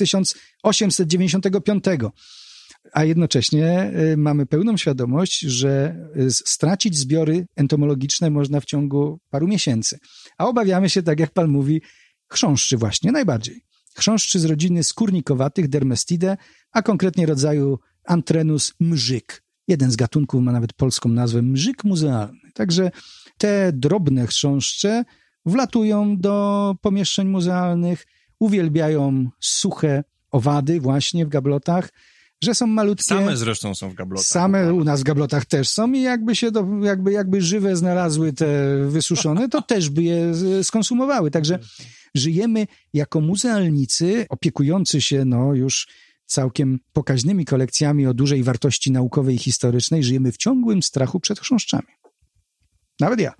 1895, a jednocześnie mamy pełną świadomość, że stracić zbiory entomologiczne można w ciągu paru miesięcy. A obawiamy się, tak jak pan mówi, chrząszczy właśnie najbardziej. Chrząszczy z rodziny skórnikowatych, Dermestidae, a konkretnie rodzaju Antrenus mrzyk. Jeden z gatunków ma nawet polską nazwę mrzyk muzealny. Także te drobne chrząszcze wlatują do pomieszczeń muzealnych, uwielbiają suche owady właśnie w gablotach, że są malutkie. Same zresztą są w gablotach. Same u nas w gablotach też są i jakby żywe znalazły te wysuszone, to też by je skonsumowały. Także żyjemy jako muzealnicy opiekujący się już całkiem pokaźnymi kolekcjami o dużej wartości naukowej i historycznej, żyjemy w ciągłym strachu przed chrząszczami. Nawet ja.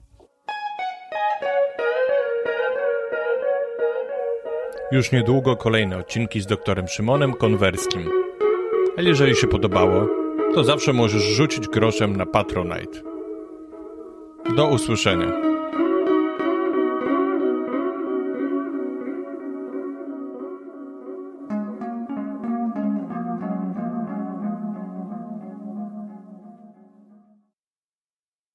Już niedługo kolejne odcinki z doktorem Szymonem Konwerskim. A jeżeli się podobało, to zawsze możesz rzucić groszem na Patronite. Do usłyszenia.